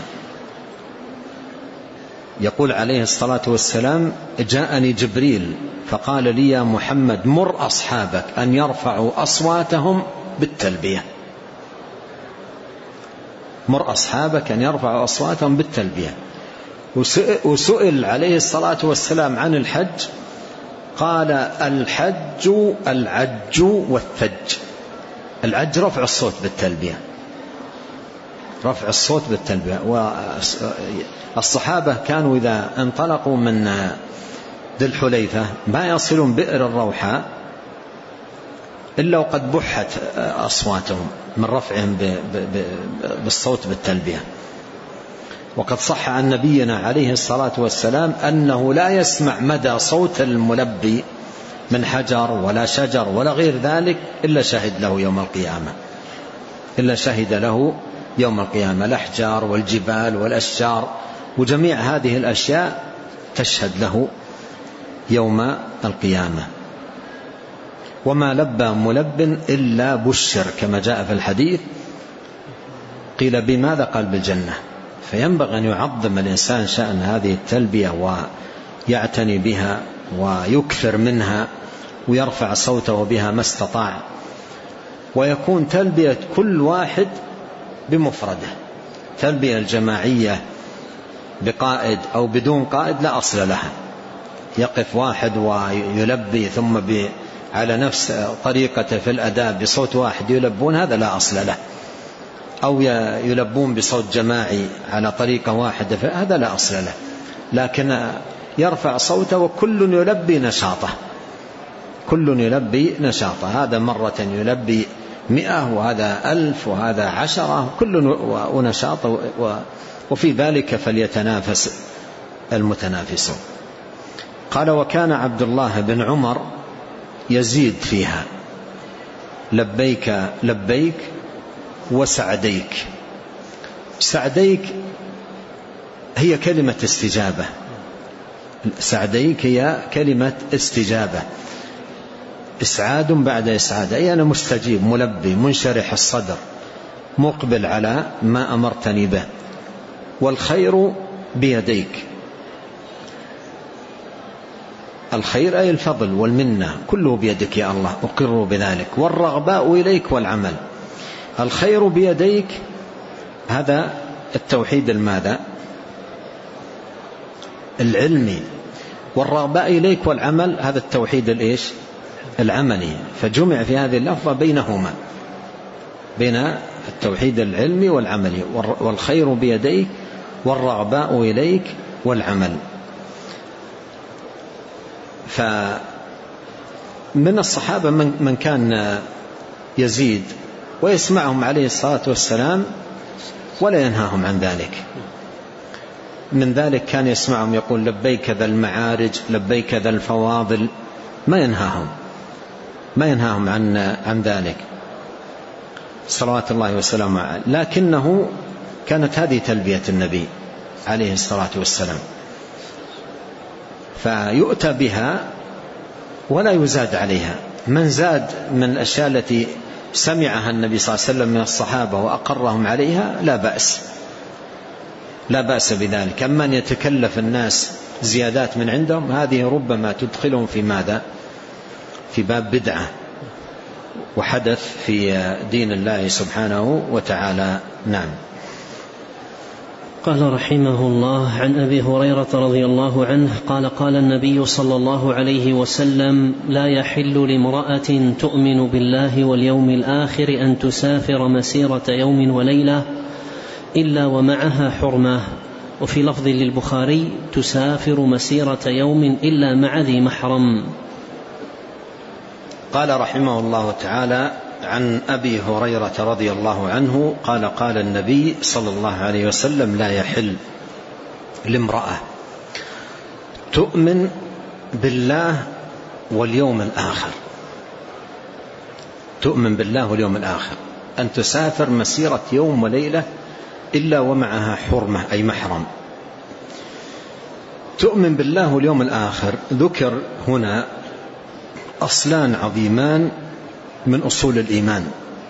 يقول عليه الصلاة والسلام جاءني جبريل فقال لي يا محمد مر أصحابك أن يرفعوا أصواتهم بالتلبية، مر أصحابك أن يرفعوا أصواتهم بالتلبية. وسئل عليه الصلاة والسلام عن الحج قال الحج العج والثج. العج رفع الصوت بالتلبية، رفع الصوت بالتلبية. والصحابة كانوا إذا انطلقوا من ذي الحليفة ما يصلون بئر الروحاء إلا وقد بحت أصواتهم من رفعهم بالصوت بالتلبية. وقد صح عن نبينا عليه الصلاة والسلام أنه لا يسمع مدى صوت الملبي من حجر ولا شجر ولا غير ذلك إلا شهد له يوم القيامة، إلا شهد له يوم القيامة. الأحجار والجبال والأشجار وجميع هذه الأشياء تشهد له يوم القيامة. وما لبى ملب إلا بشر، كما جاء في الحديث. قيل بماذا؟ قال بالجنة. فينبغي أن يعظم الإنسان شأن هذه التلبية ويعتني بها ويكثر منها ويرفع صوته بها ما استطاع، ويكون تلبية كل واحد بمفرده. تلبية الجماعية بقائد أو بدون قائد لا أصل لها. يقف واحد ويلبي ثم على نفس طريقته في الأداء بصوت واحد يلبون، هذا لا أصل له. أو يلبون بصوت جماعي على طريقة واحدة، هذا لا أصل له. لكن يرفع صوته وكل يلبي نشاطه، كل يلبي نشاطه. هذا مرة يلبي مئة وهذا ألف وهذا عشرة، كل ونشاطه، وفي ذلك فليتنافس المتنافسون. قال وكان عبد الله بن عمر يزيد فيها لبيك لبيك وسعديك. سعديك هي كلمة استجابة، سعديك هي كلمة استجابة، إسعاد بعد إسعاد، أي أنا مستجيب ملبي منشرح الصدر مقبل على ما أمرتني به. والخير بيديك، الخير أي الفضل والمنة كله بيدك يا الله، أقر بذلك. والرغباء إليك والعمل. الخير بيديك هذا التوحيد الماذا؟ العلمي، والرغباء إليك والعمل هذا التوحيد الإيش العملي، فجمع في هذه اللفظة بينهما، بين التوحيد العلمي والعملي، والخير بيديك والرغباء إليك والعمل. فمن الصحابة من كان يزيد ويسمعهم عليه الصلاة والسلام ولا ينهاهم عن ذلك. من ذلك كان يسمعهم يقول لبيك ذا المعارج، لبيك ذا الفواضل، ما ينهاهم ما ينهاهم عن عن ذلك صلوات الله وسلامه عليه، لكنه كانت هذه تلبية النبي عليه الصلاة والسلام، فيؤتى بها ولا يزاد عليها. من زاد من الأشياء التي سمعها النبي صلى الله عليه وسلم من الصحابة وأقرهم عليها لا بأس لا بأس بذلك. أما أن يتكلف الناس زيادات من عندهم، هذه ربما تدخلهم في ماذا؟ في باب بدعة وحدث في دين الله سبحانه وتعالى. نعم. قال رحمه الله: عن أبي هريرة رضي الله عنه قال: قال النبي صلى الله عليه وسلم: لا يحل لامرأة تؤمن بالله واليوم الآخر أن تسافر مسيرة يوم وليلة إلا ومعها حرمة. وفي لفظ للبخاري: تسافر مسيرة يوم إلا مع ذي محرم. قال رحمه الله تعالى: عن أبي هريرة رضي الله عنه قال: قال النبي صلى الله عليه وسلم: لا يحل لامرأة تؤمن بالله واليوم الآخر تؤمن بالله واليوم الآخر أن تسافر مسيرة يوم وليلة إلا ومعها حرمة أي محرم. تؤمن بالله واليوم الآخر، ذكر هنا أصلان عظيمان من أصول الإيمان،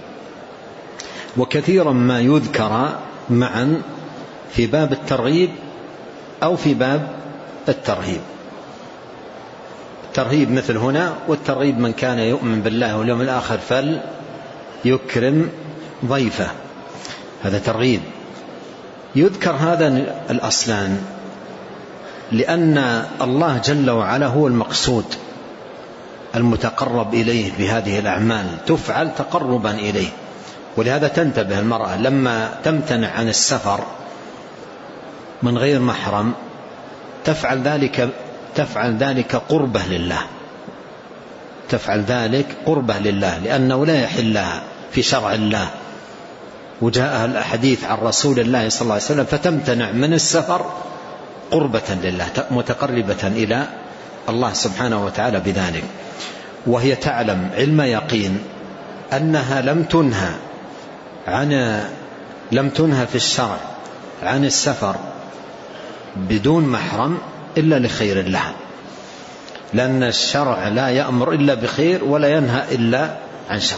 وكثيرا ما يذكر معا في باب الترغيب أو في باب الترهيب. الترهيب مثل هنا، والترغيب من كان يؤمن بالله واليوم الآخر فليكرم ضيفه، هذا ترغيب. يذكر هذا الأصلان لأن الله جل وعلا هو المقصود المتقرب إليه بهذه الأعمال، تفعل تقربا إليه. ولهذا تنتبه المرأة لما تمتنع عن السفر من غير محرم، تفعل ذلك تفعل ذلك قربة لله تفعل ذلك قربة لله لأنه لا يحل لها في شرع الله. وجاء الأحاديث عن رسول الله صلى الله عليه وسلم، فتمتنع من السفر قربة لله، متقربة إلى الله سبحانه وتعالى بذلك. وهي تعلم علم يقين أنها لم تنهى عن لم تنهى في الشرع عن السفر بدون محرم إلا لخير لها، لأن الشرع لا يأمر إلا بخير ولا ينهى إلا عن شر.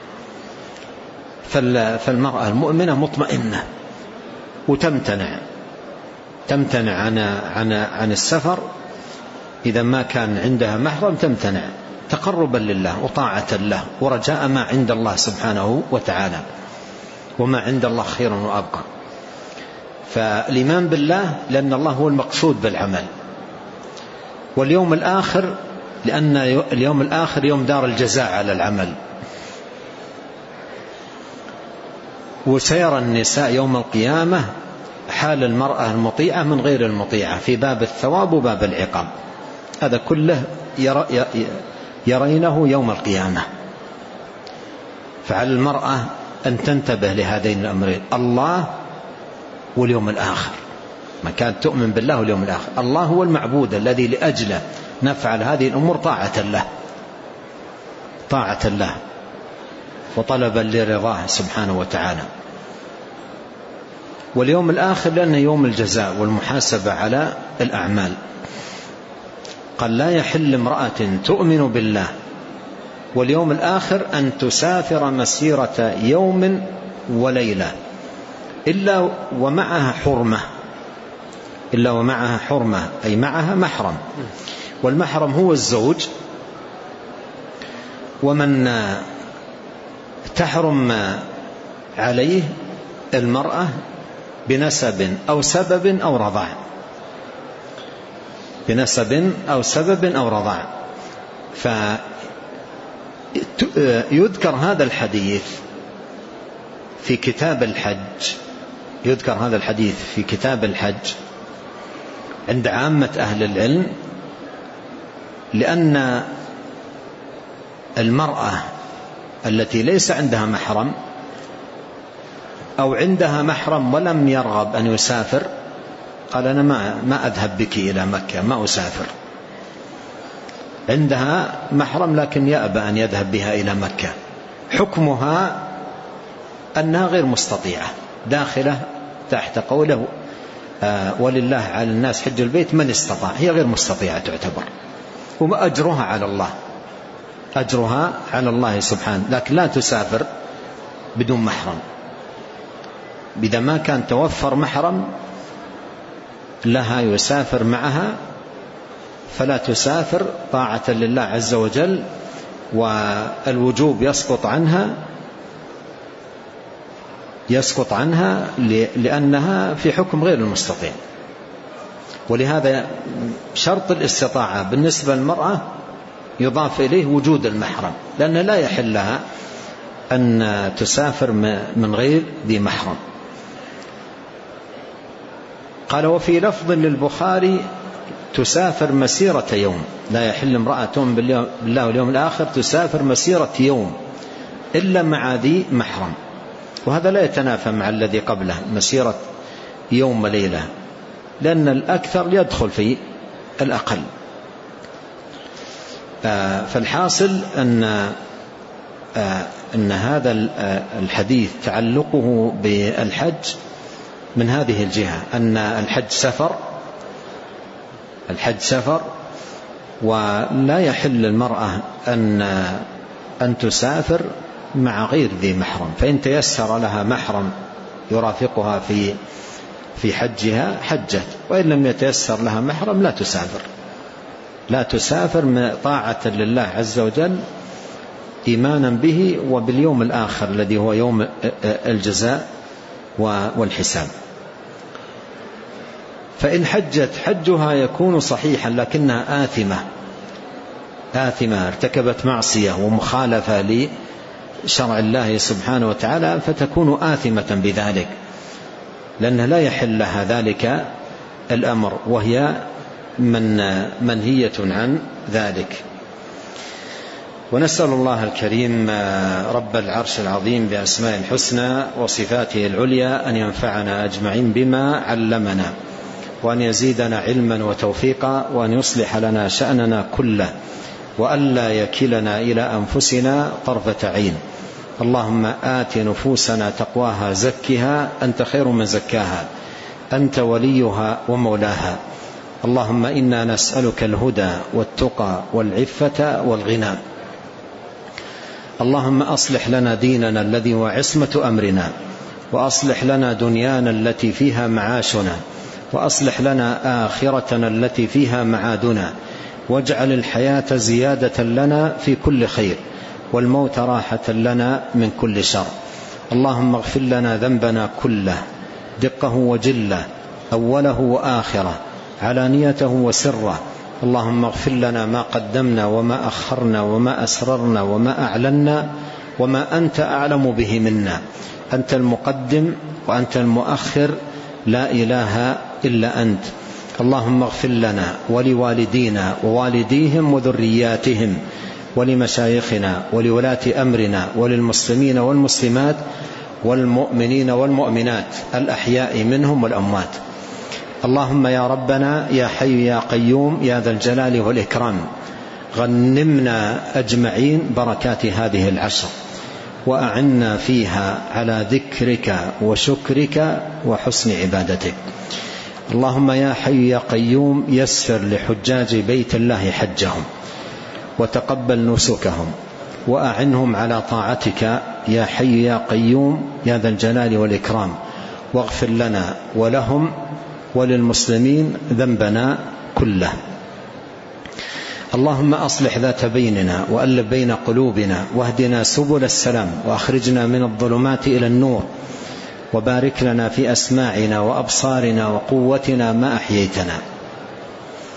فالمرأة المؤمنة مطمئنة وتمتنع تمتنع عن عن عن السفر إذا ما كان عندها محرم، تمتنع تقربا لله وطاعة له ورجاء ما عند الله سبحانه وتعالى، وما عند الله خير وأبقى. فالإيمان بالله لأن الله هو المقصود بالعمل، واليوم الآخر لأن اليوم الآخر يوم دار الجزاء على العمل. وسيرى النساء يوم القيامة حال المرأة المطيعة من غير المطيعة في باب الثواب وباب العقاب، هذا كله يرينه يوم القيامة. فعلى المرأة أن تنتبه لهذين الأمرين، الله واليوم الآخر. ما كانت تؤمن بالله واليوم الآخر، الله هو المعبود الذي لأجله نفعل هذه الأمور طاعة له طاعة له وطلبا لرضاه سبحانه وتعالى. واليوم الآخر لأنه يوم الجزاء والمحاسبة على الأعمال. قال: لا يحل امرأة تؤمن بالله واليوم الآخر أن تسافر مسيرة يوم وليلة إلا ومعها حرمة إلا ومعها حرمة أي معها محرم. والمحرم هو الزوج، ومن تحرم عليه المرأة بنسب أو سبب أو رضاع. بنسب أو سبب أو رضاع. فيذكر هذا الحديث في كتاب الحج يذكر هذا الحديث في كتاب الحج عند عامة أهل العلم، لأن المرأة التي ليس عندها محرم أو عندها محرم ولم يرغب أن يسافر، قال أنا ما, ما أذهب بك إلى مكة، ما أسافر. عندها محرم لكن يأبى أن يذهب بها إلى مكة، حكمها أنها غير مستطيعة، داخلة تحت قوله آه ولله على الناس حج البيت من استطاع. هي غير مستطيعة تعتبر، وأجرها على الله، أجرها على الله سبحانه، لكن لا تسافر بدون محرم. إذا ما كان توفر محرم لها يسافر معها فلا تسافر طاعة لله عز وجل، والوجوب يسقط عنها يسقط عنها لأنها في حكم غير المستطيع. ولهذا شرط الاستطاعة بالنسبة للمرأة يضاف إليه وجود المحرم، لأن لا يحل لها أن تسافر من غير ذي محرم. قال وفي لفظ للبخاري تسافر مسيرة يوم، لا يحل امرأة بالله واليوم الآخر تسافر مسيرة يوم إلا مع ذي محرم. وهذا لا يتنافى مع الذي قبله مسيرة يوم وليلة، لأن الأكثر يدخل في الأقل. فالحاصل أن أن هذا الحديث تعلقه بالحج من هذه الجهة، أن الحج سفر الحج سفر ولا يحل للمرأة أن أن تسافر مع غير ذي محرم. فإن تيسر لها محرم يرافقها في في حجها حجت، وإن لم يتيسر لها محرم لا تسافر لا تسافر طاعة لله عز وجل، إيمانا به وباليوم الآخر الذي هو يوم الجزاء والحساب. فإن حجت حجها يكون صحيحا لكنها آثمة آثمة ارتكبت معصية ومخالفة لشرع الله سبحانه وتعالى، فتكون آثمة بذلك، لأن لا يحل لها ذلك الأمر، وهي من منهية عن ذلك. ونسأل الله الكريم رب العرش العظيم بأسماء الحسنى وصفاته العليا أن ينفعنا أجمعين بما علمنا، وأن يزيدنا علما وتوفيقا، وأن يصلح لنا شأننا كله، وألا يكلنا إلى أنفسنا طرفة عين. اللهم آت نفوسنا تقواها زكها أنت خير من زكاها أنت وليها ومولاها. اللهم إنا نسألك الهدى والتقى والعفة والغنى. اللهم أصلح لنا ديننا الذي هو عصمة أمرنا، وأصلح لنا دنيانا التي فيها معاشنا، وأصلح لنا آخرتنا التي فيها معادنا، واجعل الحياة زيادة لنا في كل خير، والموت راحة لنا من كل شر. اللهم اغفر لنا ذنبنا كله دقه وجله، أوله وآخره، علانيته وسره. اللهم اغفر لنا ما قدمنا وما أخرنا وما أسررنا وما أعلنا وما أنت أعلم به منا. أنت المقدم وأنت المؤخر، لا إله إلا أنت. اللهم اغفر لنا ولوالدينا ووالديهم وذرياتهم، ولمشايخنا ولولاة أمرنا، وللمسلمين والمسلمات والمؤمنين والمؤمنات الأحياء منهم والأموات. اللهم يا ربنا يا حي يا قيوم يا ذا الجلال والإكرام، غنمنا أجمعين بركات هذه العشر، وأعنا فيها على ذكرك وشكرك وحسن عبادتك. اللهم يا حي يا قيوم يسر لحجاج بيت الله حجهم، وتقبل نسكهم، وأعنهم على طاعتك يا حي يا قيوم يا ذا الجلال والإكرام، واغفر لنا ولهم وللمسلمين ذنبنا كله. اللهم أصلح ذات بيننا وألف بين قلوبنا، واهدنا سبل السلام، وأخرجنا من الظلمات إلى النور، وبارك لنا في أسماعنا وأبصارنا وقوتنا ما أحييتنا.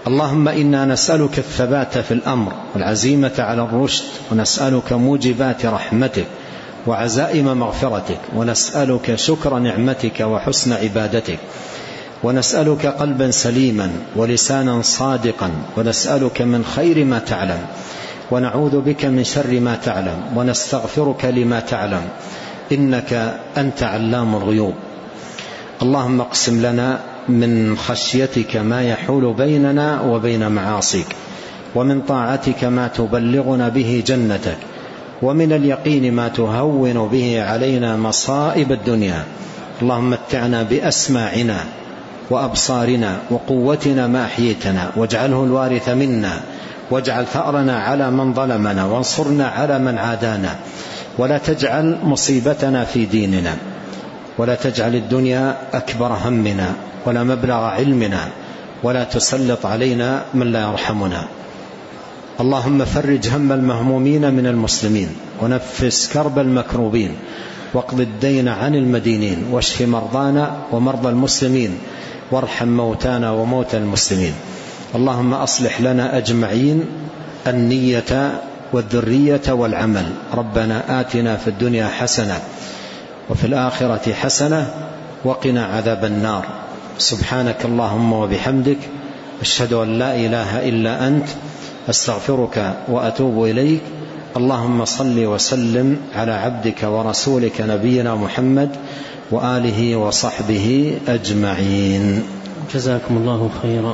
اللهم إنا نسألك الثبات في الأمر والعزيمة على الرشد، ونسألك موجبات رحمتك وعزائم مغفرتك، ونسألك شكر نعمتك وحسن عبادتك، ونسألك قلبا سليما ولسانا صادقا، ونسألك من خير ما تعلم، ونعوذ بك من شر ما تعلم، ونستغفرك لما تعلم، إنك أنت علام الغيوب. اللهم اقسم لنا من خشيتك ما يحول بيننا وبين معاصيك، ومن طاعتك ما تبلغنا به جنتك، ومن اليقين ما تهون به علينا مصائب الدنيا. اللهم متعنا بأسماعنا وأبصارنا وقوتنا ما أحييتنا، واجعله الوارث منا، واجعل ثأرنا على من ظلمنا، وانصرنا على من عادانا، ولا تجعل مصيبتنا في ديننا، ولا تجعل الدنيا أكبر همنا ولا مبلغ علمنا، ولا تسلط علينا من لا يرحمنا. اللهم فرج هم المهمومين من المسلمين، ونفس كرب المكروبين، واقض الدين عن المدينين، واشف مرضانا ومرضى المسلمين، وارحم موتانا وموتى المسلمين. اللهم أصلح لنا أجمعين النية والذرية والعمل. ربنا آتنا في الدنيا حسنة وفي الآخرة حسنة وقنا عذاب النار. سبحانك اللهم وبحمدك، أشهد أن لا إله إلا أنت، أستغفرك وأتوب إليك. اللهم صل وسلم على عبدك ورسولك نبينا محمد وآله وصحبه أجمعين. جزاكم الله خيرا.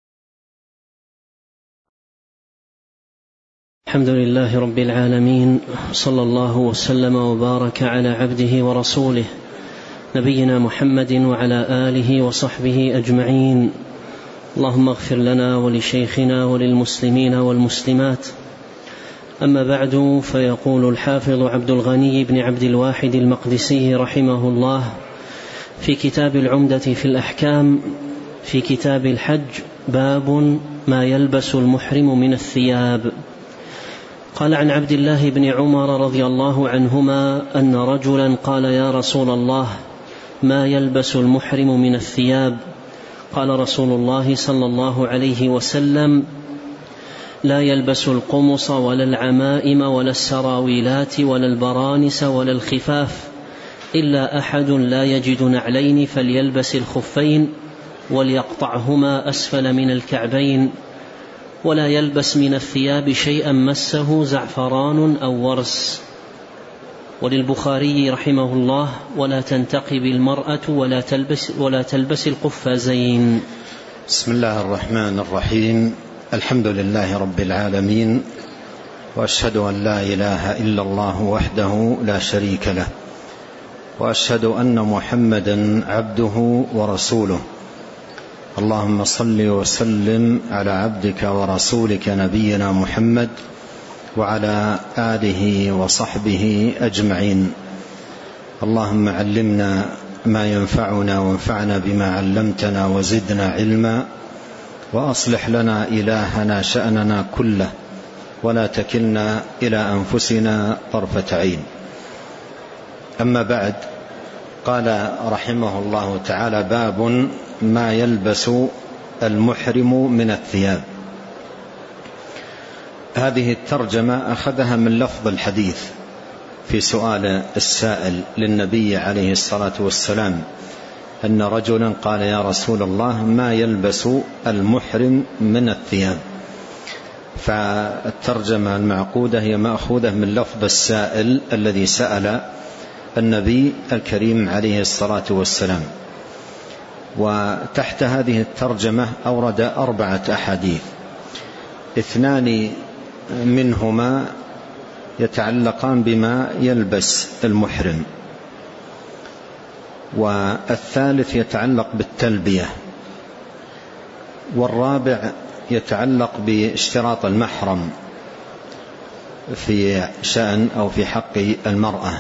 الحمد لله رب العالمين، صلى الله وسلم وبارك على عبده ورسوله نبينا محمد وعلى آله وصحبه أجمعين. اللهم اغفر لنا ولشيخنا وللمسلمين والمسلمات. أما بعد، فيقول الحافظ عبد الغني بن عبد الواحد المقدسي رحمه الله في كتاب العمدة في الأحكام في كتاب الحج: باب ما يلبس المحرم من الثياب. قال: عن عبد الله بن عمر رضي الله عنهما أن رجلا قال: يا رسول الله، ما يلبس المحرم من الثياب؟ قال رسول الله صلى الله عليه وسلم: لا يلبس القمص ولا العمائم ولا السراويلات ولا البرانس ولا الخفاف إلا أحد لا يجد نعلين فليلبس الخفين وليقطعهما أسفل من الكعبين، ولا يلبس من الثياب شيئا مسه زعفران أو ورس. وللبخاري رحمه الله: ولا تنتقب المرأة ولا تلبس, ولا تلبس القفازين. بسم الله الرحمن الرحيم. الحمد لله رب العالمين، وأشهد أن لا إله إلا الله وحده لا شريك له، وأشهد أن محمدا عبده ورسوله. اللهم صل وسلم على عبدك ورسولك نبينا محمد وعلى آله وصحبه أجمعين. اللهم علمنا ما ينفعنا، وانفعنا بما علمتنا، وزدنا علما، وأصلح لنا إلهنا شأننا كله، ولا تكلنا إلى أنفسنا طرفة عين. أما بعد، قال رحمه الله تعالى: باب ما يلبس المحرم من الثياب. هذه الترجمة أخذها من لفظ الحديث في سؤال السائل للنبي عليه الصلاة والسلام أن رجلا قال: يا رسول الله، ما يلبس المحرم من الثياب؟ فالترجمة المعقودة هي مأخوذة من لفظ السائل الذي سأل النبي الكريم عليه الصلاة والسلام. وتحت هذه الترجمة أورد أربعة أحاديث، اثنان منهما يتعلقان بما يلبس المحرم، والثالث يتعلق بالتلبية، والرابع يتعلق باشتراط المحرم في شأن أو في حق المرأة.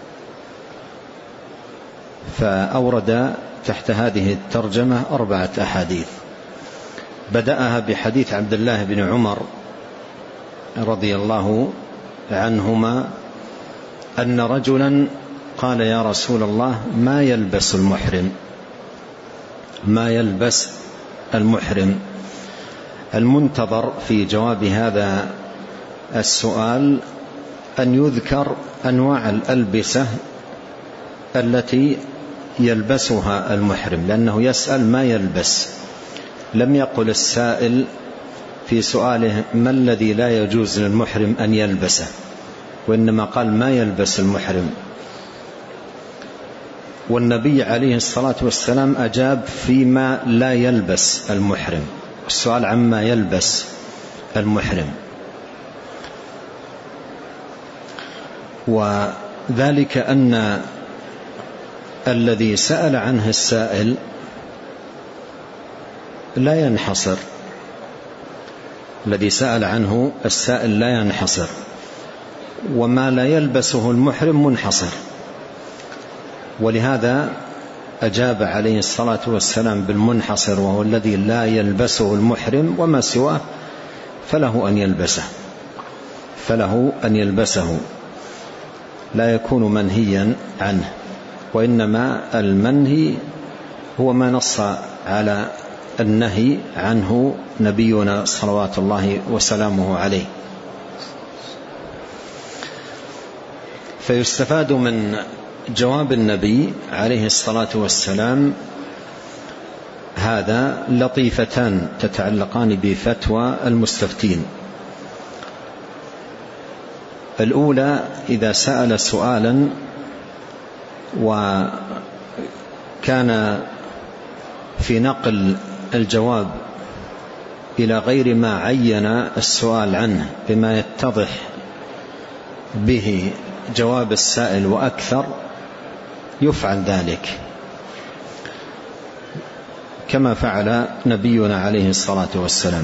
فأورد تحت هذه الترجمة أربعة أحاديث، بدأها بحديث عبد الله بن عمر رضي الله عنهما أن رجلا قال: يا رسول الله، ما يلبس المحرم؟ ما يلبس المحرم؟ المنتظر في جواب هذا السؤال أن يذكر أنواع الألبسة التي يلبسها المحرم، لأنه يسأل ما يلبس. لم يقل السائل في سؤاله ما الذي لا يجوز للمحرم أن يلبسه، وإنما قال ما يلبس المحرم. والنبي عليه الصلاة والسلام أجاب فيما لا يلبس المحرم، السؤال عما يلبس المحرم. وذلك أن الذي سأل عنه السائل لا ينحصر، الذي سأل عنه السائل لا ينحصر، وما لا يلبسه المحرم منحصر. ولهذا أجاب عليه الصلاة والسلام بالمنحصر، وهو الذي لا يلبسه المحرم، وما سواه فله أن يلبسه فله أن يلبسه لا يكون منهيا عنه. وإنما المنهي هو ما نص على النهي عنه نبينا صلوات الله وسلامه عليه. فيستفاد من جواب النبي عليه الصلاة والسلام هذا لطيفتان تتعلقان بفتوى المستفتين. الأولى: إذا سأل سؤالا وكان في نقل الجواب إلى غير ما عين السؤال عنه بما يتضح به جواب السائل وأكثر، يفعل ذلك كما فعل نبينا عليه الصلاة والسلام.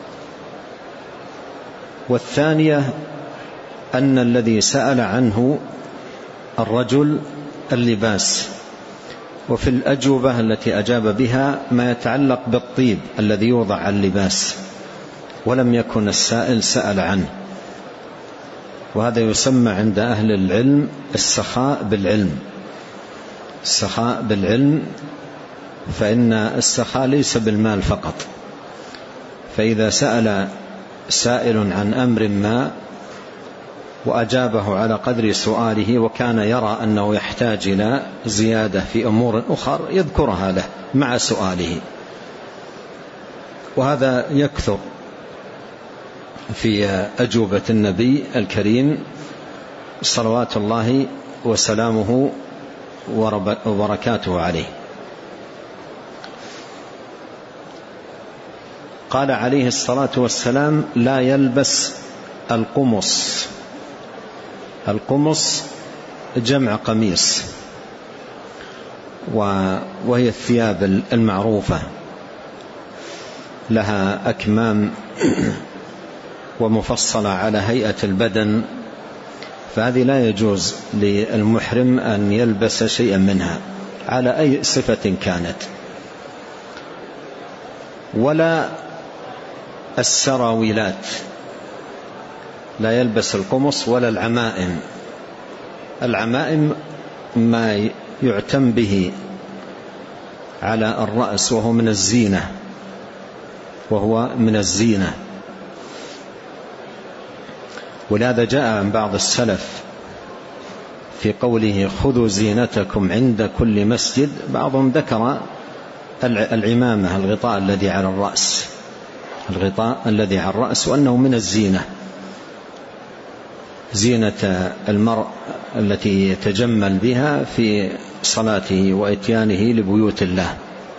والثانية أن الذي سأل عنه الرجل اللباس، وفي الأجوبة التي أجاب بها ما يتعلق بالطيب الذي يوضع على اللباس، ولم يكن السائل سأل عنه. وهذا يسمى عند أهل العلم السخاء بالعلم السخاء بالعلم فإن السخاء ليس بالمال فقط. فإذا سأل سائل عن أمر ما وأجابه على قدر سؤاله، وكان يرى أنه يحتاج إلى زيادة في أمور أخرى، يذكرها له مع سؤاله. وهذا يكثر في أجوبة النبي الكريم صلوات الله وسلامه وبركاته عليه. قال عليه الصلاة والسلام: لا يلبس القمص. القمص جمع قميص، وهي الثياب المعروفة لها أكمام ومفصلة على هيئة البدن، فهذه لا يجوز للمحرم أن يلبس شيئا منها على أي صفة كانت. ولا السراويلات، لا يلبس القمص ولا العمائم. العمائم ما يعتم به على الرأس، وهو من الزينة وهو من الزينة ولهذا جاء عن بعض السلف في قوله: خذوا زينتكم عند كل مسجد. بعضهم ذكر العمامة، الغطاء الذي على الرأس الغطاء الذي على الرأس وأنه من الزينة، زينة المرء التي يتجمل بها في صلاته وإتيانه لبيوت الله.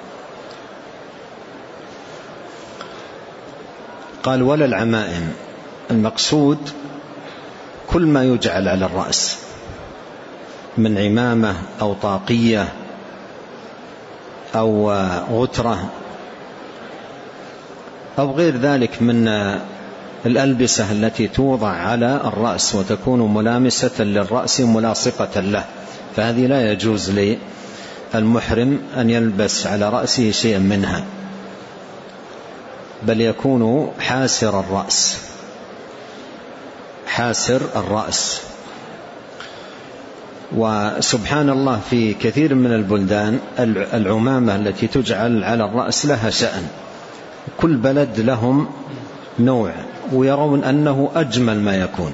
قال: ولا العمائم. المقصود كل ما يجعل على الرأس من عمامة أو طاقية أو غترة أو غير ذلك من الألبسة التي توضع على الرأس وتكون ملامسة للرأس ملاصقة له، فهذه لا يجوز للمحرم أن يلبس على رأسه شيئا منها، بل يكون حاسر الرأس حاسر الرأس. وسبحان الله في كثير من البلدان العمامة التي تجعل على الرأس لها شأن، كل بلد لهم نوع، ويرون أنه أجمل ما يكون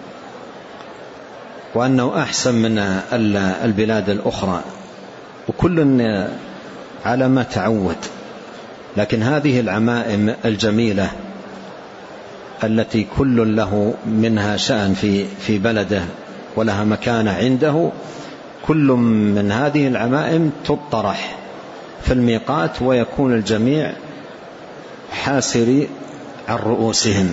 وأنه أحسن من البلاد الأخرى، وكل على ما تعود. لكن هذه العمائم الجميلة التي كل له منها شأن في في بلده ولها مكانة عنده، كل من هذه العمائم تطرح في الميقات، ويكون الجميع حاسري عن رؤوسهم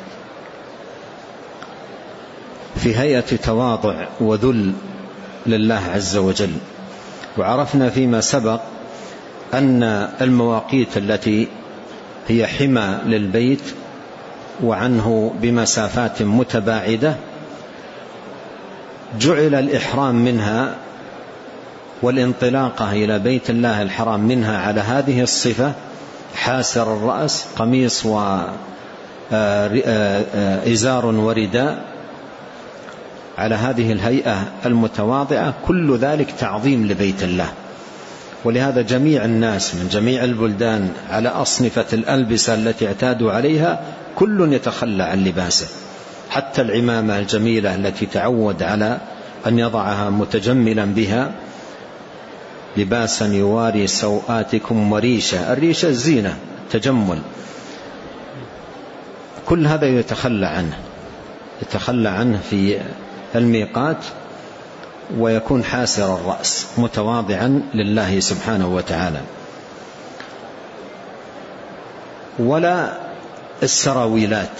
في هيئة تواضع وذل لله عز وجل. وعرفنا فيما سبق أن المواقيت التي هي حمى للبيت وعنه بمسافات متباعدة جعل الإحرام منها والانطلاقة إلى بيت الله الحرام منها على هذه الصفة: حاسر الرأس، قميص وإزار ورداء، على هذه الهيئة المتواضعة. كل ذلك تعظيم لبيت الله. ولهذا جميع الناس من جميع البلدان على أصنفة الألبسة التي اعتادوا عليها كل يتخلى عن لباسه، حتى العمامة الجميلة التي تعود على أن يضعها متجملا بها، لباسا يواري سوآتكم وريشة. الريشة الزينة، التجمل، كل هذا يتخلى عنه يتخلى عنه في الميقات، ويكون حاسر الرأس متواضعا لله سبحانه وتعالى. ولا السراويلات.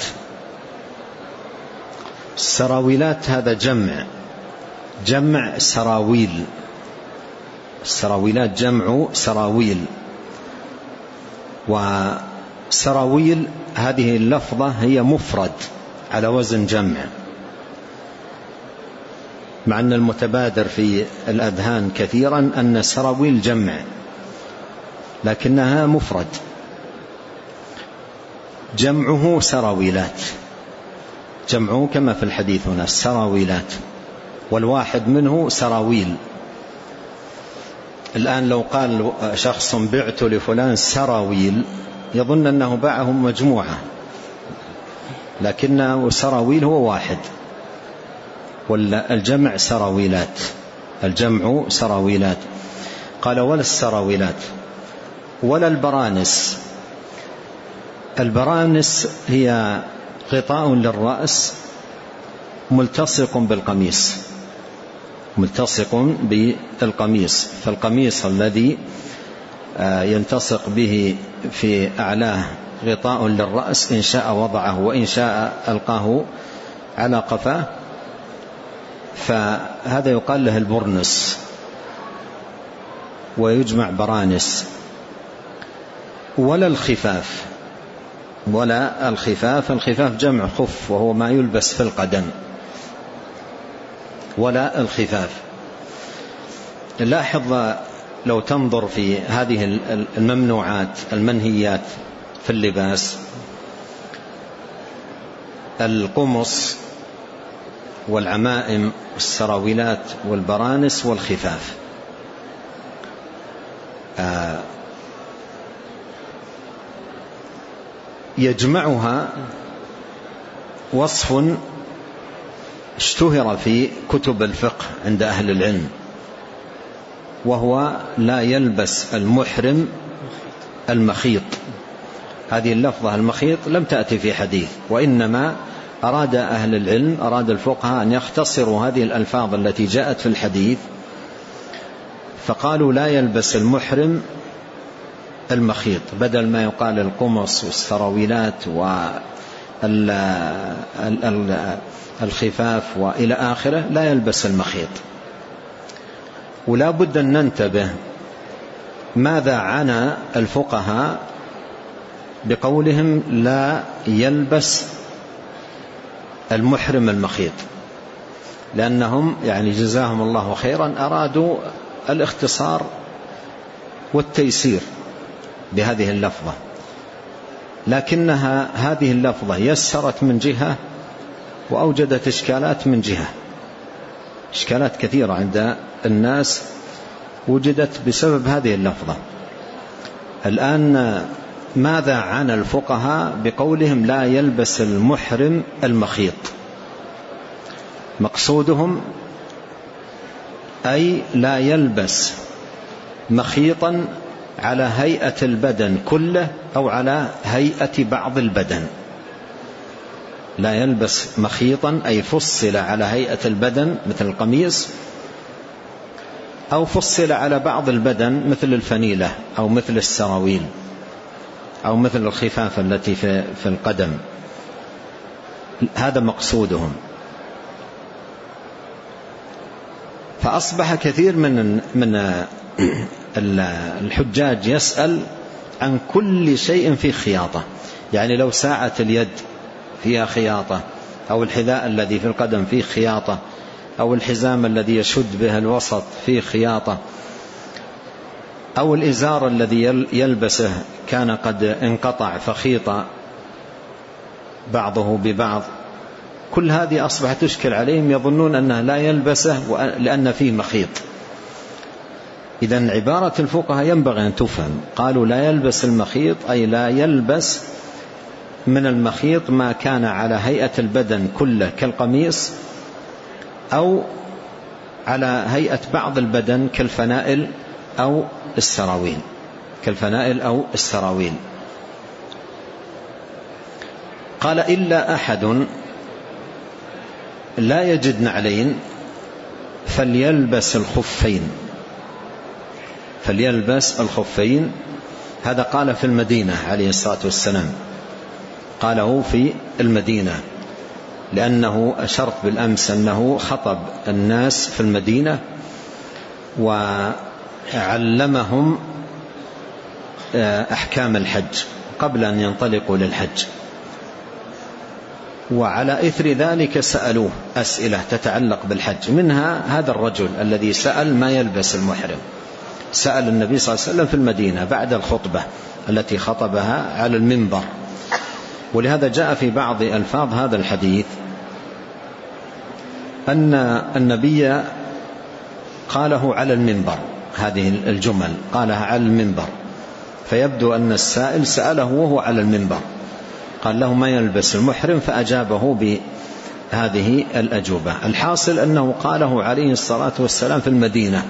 السراويلات هذا جمع جمع سراويل. السراويلات جمع سراويل. وسراويل هذه اللفظة هي مفرد على وزن جمع، مع أن المتبادر في الأذهان كثيرا أن السراويل جمع، لكنها مفرد. جمعه سراويلات، جمعه كما في الحديث هنا السراويلات، والواحد منه سراويل. الآن لو قال شخص بعت لفلان سراويل يظن أنه باعه مجموعة، لكنه سراويل هو واحد. والجمع سراويلات، الجمع سراويلات. قال ولا السراويلات ولا البرانس. البرانس هي غطاء للرأس ملتصق بالقميص، ملتصق بالقميص. فالقميص الذي يلتصق به في أعلاه غطاء للرأس، إن شاء وضعه وإن شاء ألقاه على قفاه، فهذا يقال له البرنس، ويجمع برانس. ولا الخفاف. ولا الخفاف. الخفاف جمع خف، وهو ما يلبس في القدم. ولا الخفاف. لاحظ لو تنظر في هذه الممنوعات المنهيات في اللباس: القمص والعمائم والسراويلات والبرانس والخفاف. آه يجمعها وصف اشتهر في كتب الفقه عند أهل العلم، وهو لا يلبس المحرم المخيط. هذه اللفظة المخيط لم تأتي في حديث، وإنما أراد أهل العلم أراد الفقهاء أن يختصروا هذه الألفاظ التي جاءت في الحديث، فقالوا لا يلبس المحرم المخيط، بدل ما يقال القمص والسراويلات والخفاف وإلى آخره، لا يلبس المخيط. ولا بد أن ننتبه ماذا عنى الفقهاء بقولهم لا يلبس المحرم المخيط، لأنهم يعني جزاهم الله خيرا أرادوا الاختصار والتيسير بهذه اللفظة، لكنها هذه اللفظة يسرت من جهة وأوجدت إشكالات من جهة. إشكالات كثيرة عند الناس وجدت بسبب هذه اللفظة. الآن ماذا عنى الفقهاء بقولهم لا يلبس المحرم المخيط؟ مقصودهم أي لا يلبس مخيطا على هيئة البدن كله أو على هيئة بعض البدن. لا يلبس مخيطا أي فصل على هيئة البدن مثل القميص، أو فصل على بعض البدن مثل الفنيلة أو مثل السراويل أو مثل الخفافة التي في القدم. هذا مقصودهم. فأصبح كثير من من الحجاج يسأل عن كل شيء فيه خياطة، يعني لو ساعة اليد فيها خياطة، أو الحذاء الذي في القدم فيه خياطة، أو الحزام الذي يشد به الوسط فيه خياطة، أو الإزار الذي يلبسه كان قد انقطع فخيط بعضه ببعض، كل هذه أصبحت تشكل عليهم، يظنون أنه لا يلبسه لأن فيه مخيط. إذن عبارة الفقهاء ينبغي أن تفهم. قالوا لا يلبس المخيط أي لا يلبس من المخيط ما كان على هيئة البدن كله كالقميص، أو على هيئة بعض البدن كالفنائل أو السراويل كالفنائل أو السراويل. قال إلا أحد لا يجد نعلين فليلبس الخفين فليلبس الخفين هذا قال في المدينة عليه الصلاة والسلام، قاله في المدينة، لأنه أشرت بالأمس أنه خطب الناس في المدينة وعلمهم أحكام الحج قبل أن ينطلقوا للحج، وعلى إثر ذلك سألوه أسئلة تتعلق بالحج. منها هذا الرجل الذي سأل ما يلبس المحرم، سأل النبي صلى الله عليه وسلم في المدينة بعد الخطبة التي خطبها على المنبر. ولهذا جاء في بعض ألفاظ هذا الحديث أن النبي قاله على المنبر، هذه الجمل قالها على المنبر، فيبدو أن السائل سأله وهو على المنبر، قال له ما يلبس المحرم فأجابه بهذه الأجوبة. الحاصل أنه قاله عليه الصلاة والسلام في المدينة.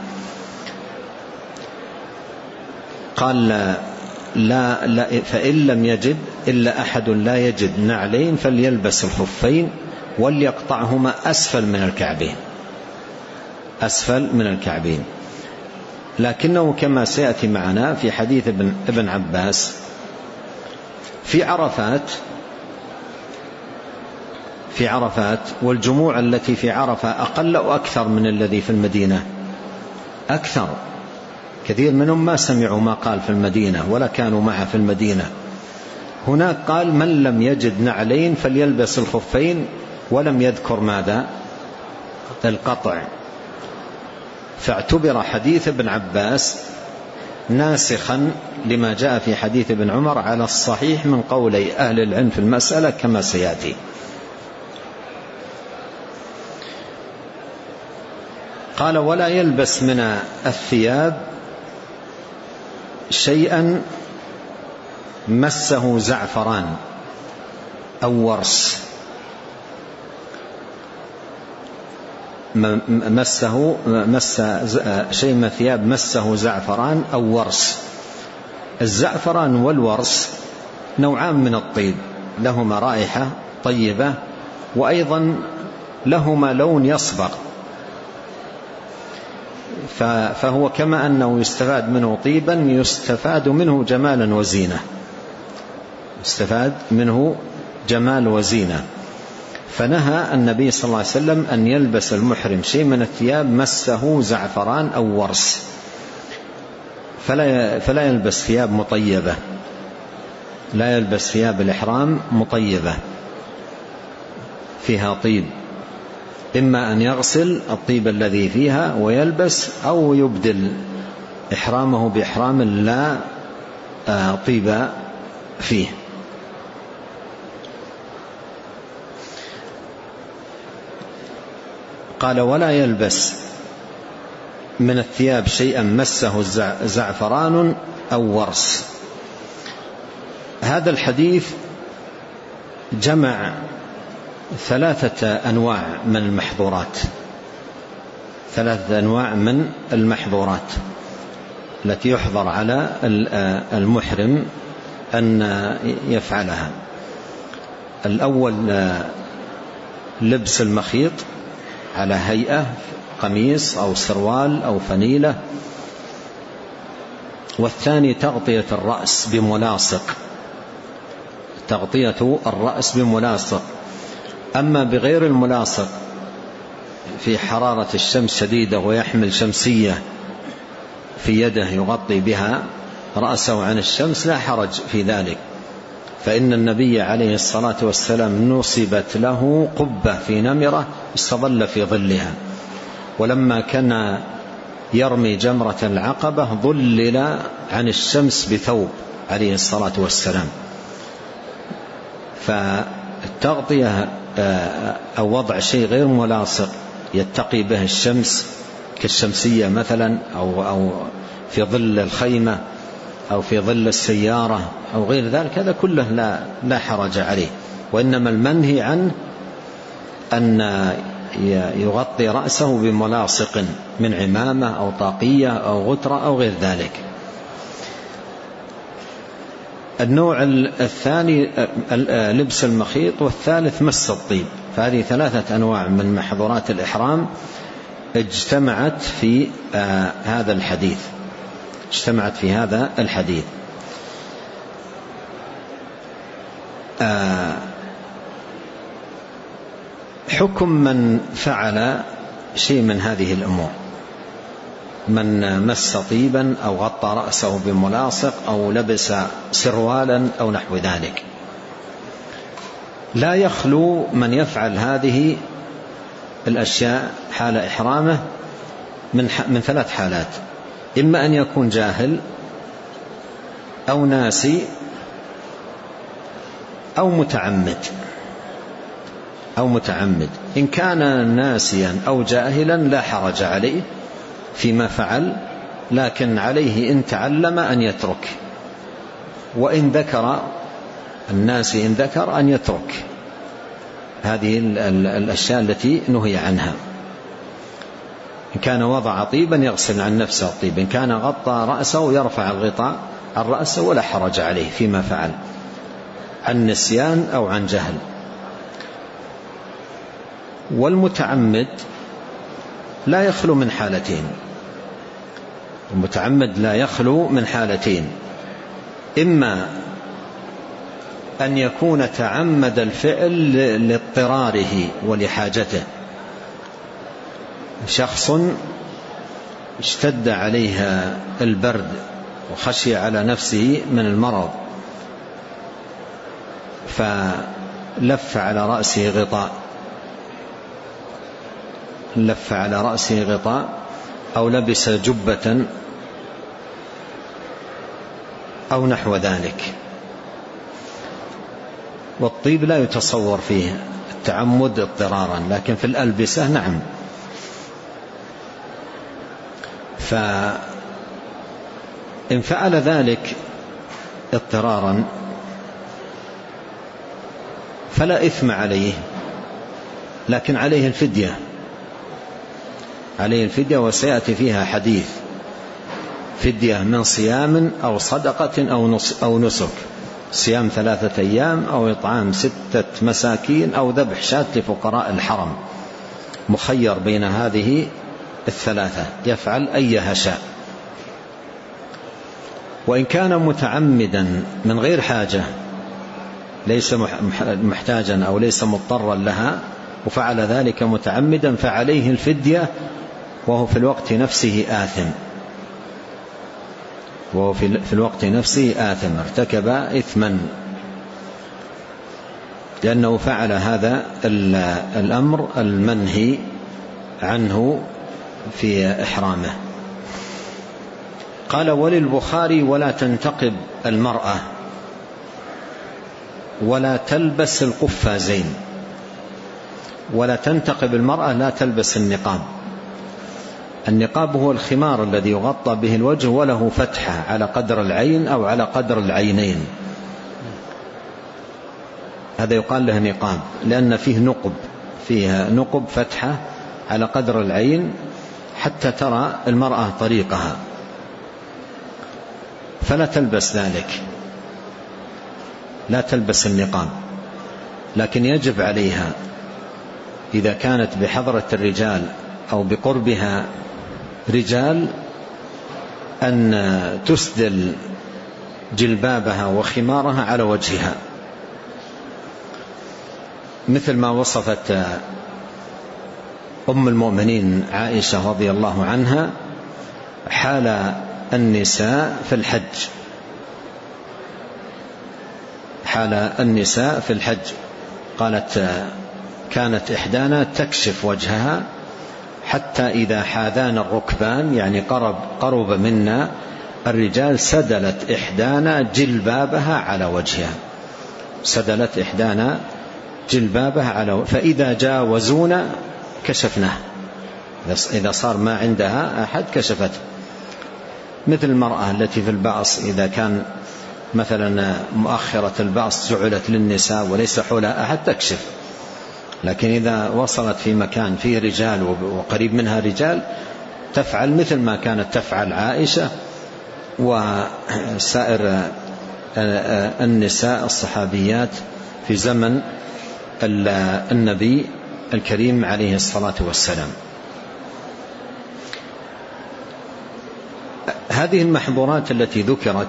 قال لا, لا فإن لم يجد إلا أحد لا يجد نعلين فليلبس الخفين وليقطعهما أسفل من الكعبين أسفل من الكعبين. لكنه كما سيأتي معنا في حديث ابن, ابن عباس في عرفات في عرفات والجموع التي في عرفة أقل وأكثر من الذي في المدينة، أكثر، كثير منهم ما سمعوا ما قال في المدينة ولا كانوا معه في المدينة. هناك قال من لم يجد نعلين فليلبس الخفين، ولم يذكر ماذا؟ القطع. فاعتبر حديث ابن عباس ناسخا لما جاء في حديث ابن عمر على الصحيح من قولي أهل العلم في المسألة كما سيأتي. قال ولا يلبس من الثياب شيئا مسه زعفران أو ورس، مسه مس شيء من ثياب مسه زعفران أو ورس. الزعفران والورس نوعان من الطيب، لهما رائحة طيبة وأيضا لهما لون يصبغ، فهو كما أنه يستفاد منه طيبا يستفاد منه جمالا وزينة يستفاد منه جمال وزينة. فنهى النبي صلى الله عليه وسلم أن يلبس المحرم شيء من الثياب مسه زعفران أو ورس، فلا فلا يلبس ثياب مطيبة، لا يلبس ثياب الإحرام مطيبة فيها طيب، إما أن يغسل الطيب الذي فيها ويلبس، أو يبدل إحرامه بإحرام لا طيب فيه. قال ولا يلبس من الثياب شيئا مسه زعفران أو ورس. هذا الحديث جمع ثلاثة أنواع من المحظورات، ثلاثة أنواع من المحظورات التي يحظر على المحرم أن يفعلها. الأول لبس المخيط على هيئة قميص أو سروال أو فنيلة، والثاني تغطية الرأس بملاصق، تغطية الرأس بملاصق. أما بغير الملاصق في حرارة الشمس شديدة ويحمل شمسية في يده يغطي بها رأسه عن الشمس لا حرج في ذلك، فإن النبي عليه الصلاة والسلام نصبت له قبة في نمرة استظل في ظلها، ولما كان يرمي جمرة العقبة ظلل عن الشمس بثوب عليه الصلاة والسلام. فالتغطية أو وضع شيء غير ملاصق يتقي به الشمس كالشمسية مثلا، أو, أو في ظل الخيمة أو في ظل السيارة أو غير ذلك، هذا كله لا, لا حرج عليه. وإنما المنهي عنه أن يغطي رأسه بملاصق من عمامة أو طاقية أو غترة أو غير ذلك. النوع الثاني لبس المخيط، والثالث مس الطيب. فهذه ثلاثة أنواع من محظورات الإحرام اجتمعت في آه هذا الحديث اجتمعت في هذا الحديث آه حكم من فعل شيء من هذه الأمور، من مس طيبا أو غطى رأسه بملاصق أو لبس سروالا أو نحو ذلك. لا يخلو من يفعل هذه الأشياء حال إحرامه من, من ثلاث حالات: إما أن يكون جاهل أو ناسي أو متعمد أو متعمد. إن كان ناسيا أو جاهلا لا حرج عليه فيما فعل، لكن عليه إن تعلم أن يترك، وإن ذكر الناسي إن ذكر أن يترك هذه الأشياء التي نهي عنها. إن كان وضع طيبا يغسل عن نفسه الطيب، إن كان غطى رأسه يرفع الغطاء عن رأسه ولا حرج عليه فيما فعل عن نسيان أو عن جهل. والمتعمد لا يخلو من حالتين، المتعمد لا يخلو من حالتين: إما أن يكون تعمد الفعل لاضطراره ولحاجته، شخص اشتد عليه البرد وخشي على نفسه من المرض فلف على رأسه غطاء لف على رأسه غطاء أو لبس جبة أو نحو ذلك. والطيب لا يتصور فيه التعمد اضطرارا، لكن في الألبسة نعم. فإن فعل ذلك اضطرارا فلا إثم عليه، لكن عليه الفدية عليه الفدية وسيأتي فيها حديث: فدية من صيام أو صدقة أو نسك، صيام ثلاثة أيام أو إطعام ستة مساكين أو ذبح شاة لفقراء الحرم. مخير بين هذه الثلاثة يفعل أيها شاء. وإن كان متعمدا من غير حاجة، ليس محتاجا أو ليس مضطرا لها، وفعل ذلك متعمدا فعليه الفدية، وهو في الوقت نفسه آثم وهو في الوقت نفسه آثم ارتكب إثما، لأنه فعل هذا الأمر المنهي عنه في إحرامه. قال: وللبخاري: ولا تنتقب المرأة ولا تلبس القفازين. ولا تنتقب المرأة، لا تلبس النقاب. النقاب هو الخمار الذي يغطى به الوجه وله فتحة على قدر العين أو على قدر العينين، هذا يقال له نقاب، لأن فيه نقب، فيها نقب فتحة على قدر العين حتى ترى المرأة طريقها، فلا تلبس ذلك، لا تلبس النقاب. لكن يجب عليها إذا كانت بحضرة الرجال أو بقربها رجال أن تسدل جلبابها وخمارها على وجهها، مثل ما وصفت أم المؤمنين عائشة رضي الله عنها حال النساء في الحج، حال النساء في الحج قالت كانت إحدانا تكشف وجهها حتى إذا حاذان الركبان، يعني قرب, قرب منا الرجال، سدلت إحدانا جلبابها على وجهها، سدلت إحدانا جلبابها على وجهها، فإذا جاوزونا كشفناه، إذا صار ما عندها أحد كشفته، مثل المرأة التي في البعص إذا كان مثلا مؤخرة البعص جعلت للنساء وليس حولها أحد تكشف، لكن إذا وصلت في مكان فيه رجال وقريب منها رجال تفعل مثل ما كانت تفعل عائشة وسائر النساء الصحابيات في زمن النبي الكريم عليه الصلاة والسلام. هذه المحظورات التي ذكرت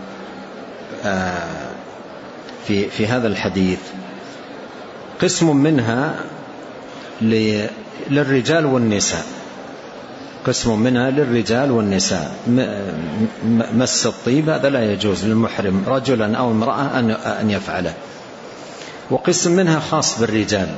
في في هذا الحديث قسم منها للرجال والنساء، قسم منها للرجال والنساء، مس الطيب هذا لا يجوز للمحرم رجلا أو امرأة أن يفعله، وقسم منها خاص بالرجال،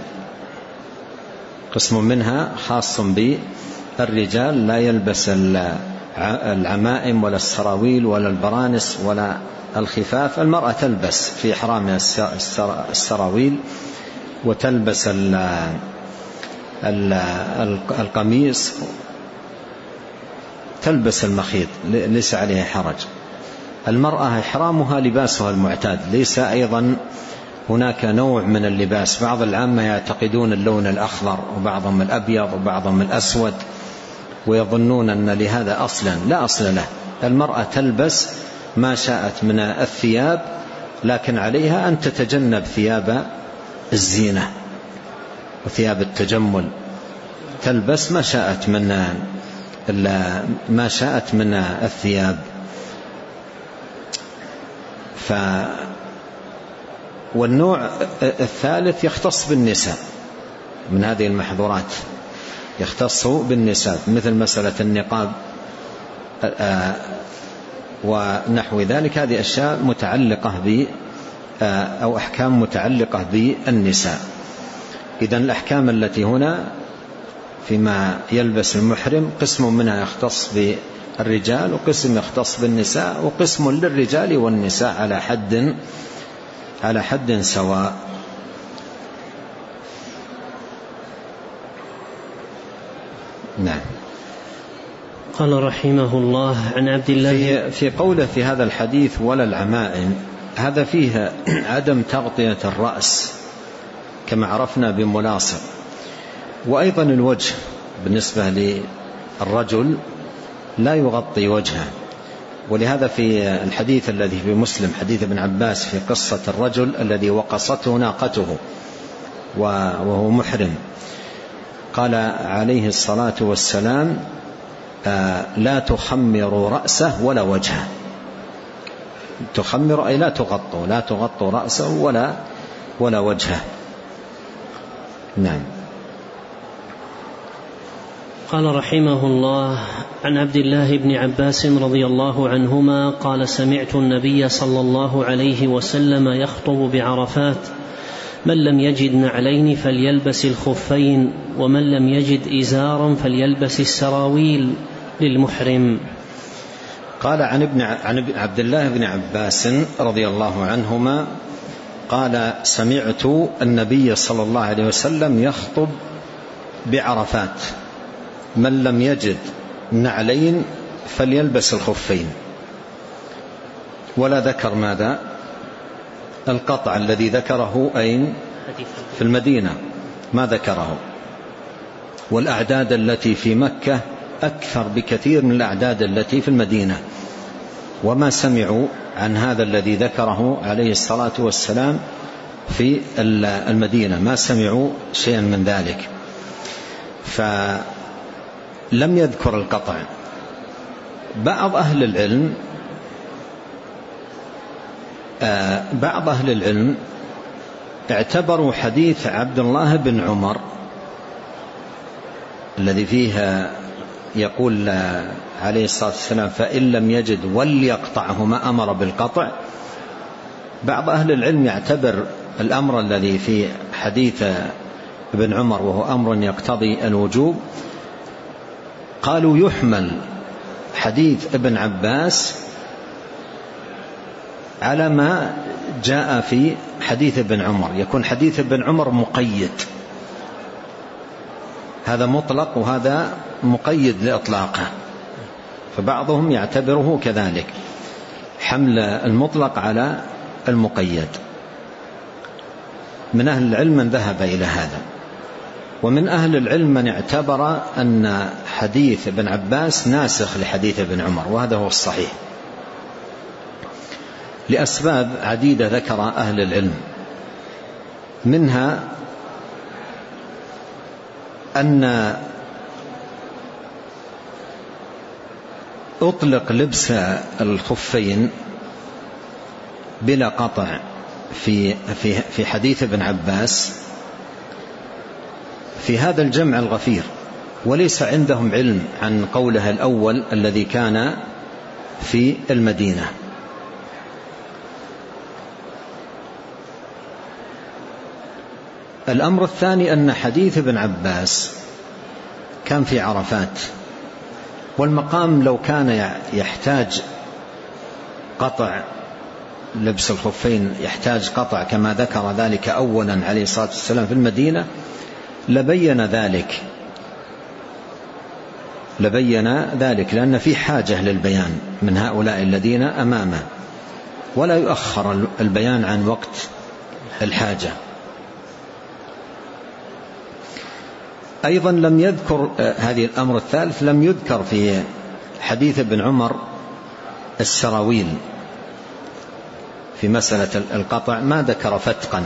قسم منها خاص بالرجال، لا يلبس العمائم ولا السراويل ولا البرانس ولا الخفاف. المرأة تلبس في إحرامها السراويل وتلبس القميص، تلبس المخيط ليس عليها حرج. المرأة إحرامها لباسها المعتاد، ليس أيضا هناك نوع من اللباس، بعض العامة يعتقدون اللون الأخضر وبعضهم الأبيض وبعضهم الأسود ويظنون أن لهذا أصلا، لا أصل له. المرأة تلبس ما شاءت من الثياب، لكن عليها أن تتجنب ثياب الزينة وثياب التجمل، تلبس ما شاءت من ما شاءت من الثياب. ف والنوع الثالث يختص بالنساء من هذه المحظورات، يختص بالنساء، مثل مسألة النقاب ونحو ذلك، هذه أشياء متعلقة ب أو أحكام متعلقة بالنساء. إذن الأحكام التي هنا فيما يلبس المحرم قسم منها يختص بالرجال وقسم يختص بالنساء، وقسم للرجال والنساء على حد على حد سواء. نعم. قال رحمه الله عن عبد الله في, في قوله في هذا الحديث ولا العمائم، هذا فيه عدم تغطية الرأس كما عرفنا بملاصق، وأيضا الوجه بالنسبة للرجل لا يغطي وجهه، ولهذا في الحديث الذي في مسلم حديث ابن عباس في قصة الرجل الذي وقصته ناقته وهو محرم، قال عليه الصلاة والسلام لا تخمروا رأسه ولا وجهه. تخمر أي لا تغطوا، لا تغطوا رأسه ولا ولا وجهه. نعم. قال رحمه الله عن عبد الله بن عباس رضي الله عنهما قال سمعت النبي صلى الله عليه وسلم يخطب بعرفات من لم يجد نعلين فليلبس الخفين ومن لم يجد إزارا فليلبس السراويل للمحرم. قال عن ابن عن عبد الله بن عباس رضي الله عنهما قال سمعت النبي صلى الله عليه وسلم يخطب بعرفات من لم يجد نعلين فليلبس الخفين، ولا ذكر ماذا القطع الذي ذكره أين؟ في المدينة ما ذكره. والأعداد التي في مكة أكثر بكثير من الأعداد التي في المدينة، وما سمعوا عن هذا الذي ذكره عليه الصلاة والسلام في المدينة، ما سمعوا شيئا من ذلك، فلم يذكر القطع. بعض أهل العلم بعض أهل العلم اعتبروا حديث عبد الله بن عمر الذي فيه يقول عليه الصلاة والسلام فإن لم يجد وليقطعهما أمر بالقطع. بعض أهل العلم يعتبر الأمر الذي في حديث ابن عمر وهو أمر يقتضي الوجوب، قالوا يحمل حديث ابن عباس على ما جاء في حديث ابن عمر، يكون حديث ابن عمر مقيد، هذا مطلق وهذا مقيد لإطلاقه، فبعضهم يعتبره كذلك، حمل المطلق على المقيد. من أهل العلم من ذهب إلى هذا، ومن أهل العلم من اعتبر أن حديث ابن عباس ناسخ لحديث ابن عمر، وهذا هو الصحيح لأسباب عديدة ذكر أهل العلم، منها أن أطلق لبس الخفين بلا قطع في في في حديث ابن عباس في هذا الجمع الغفير، وليس عندهم علم عن قوله الأول الذي كان في المدينة. الأمر الثاني أن حديث ابن عباس كان في عرفات، والمقام لو كان يحتاج قطع لبس الخفين يحتاج قطع كما ذكر ذلك أولا عليه الصلاة والسلام في المدينة لبين ذلك لبين ذلك لأن في حاجة للبيان من هؤلاء الذين أمامه، ولا يؤخر البيان عن وقت الحاجة. أيضا لم يذكر هذه الأمر الثالث، لم يذكر في حديث ابن عمر السراويل في مسألة القطع، ما ذكر فتقا،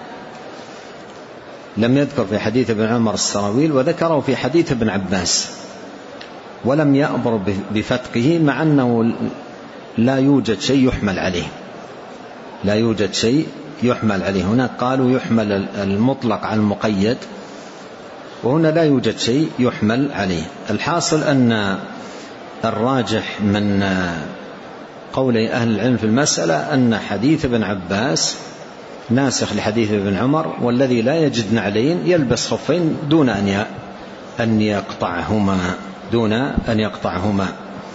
لم يذكر في حديث ابن عمر السراويل، وذكره في حديث ابن عباس ولم يأمر بفتقه، مع أنه لا يوجد شيء يحمل عليه لا يوجد شيء يحمل عليه هناك قالوا يحمل المطلق على المقيد، وهنا لا يوجد شيء يحمل عليه. الحاصل أن الراجح من قول أهل العلم في المسألة أن حديث ابن عباس ناسخ لحديث ابن عمر، والذي لا يجد نعلين يلبس خفين دون أن أن يقطعهما دون أن يقطعهما.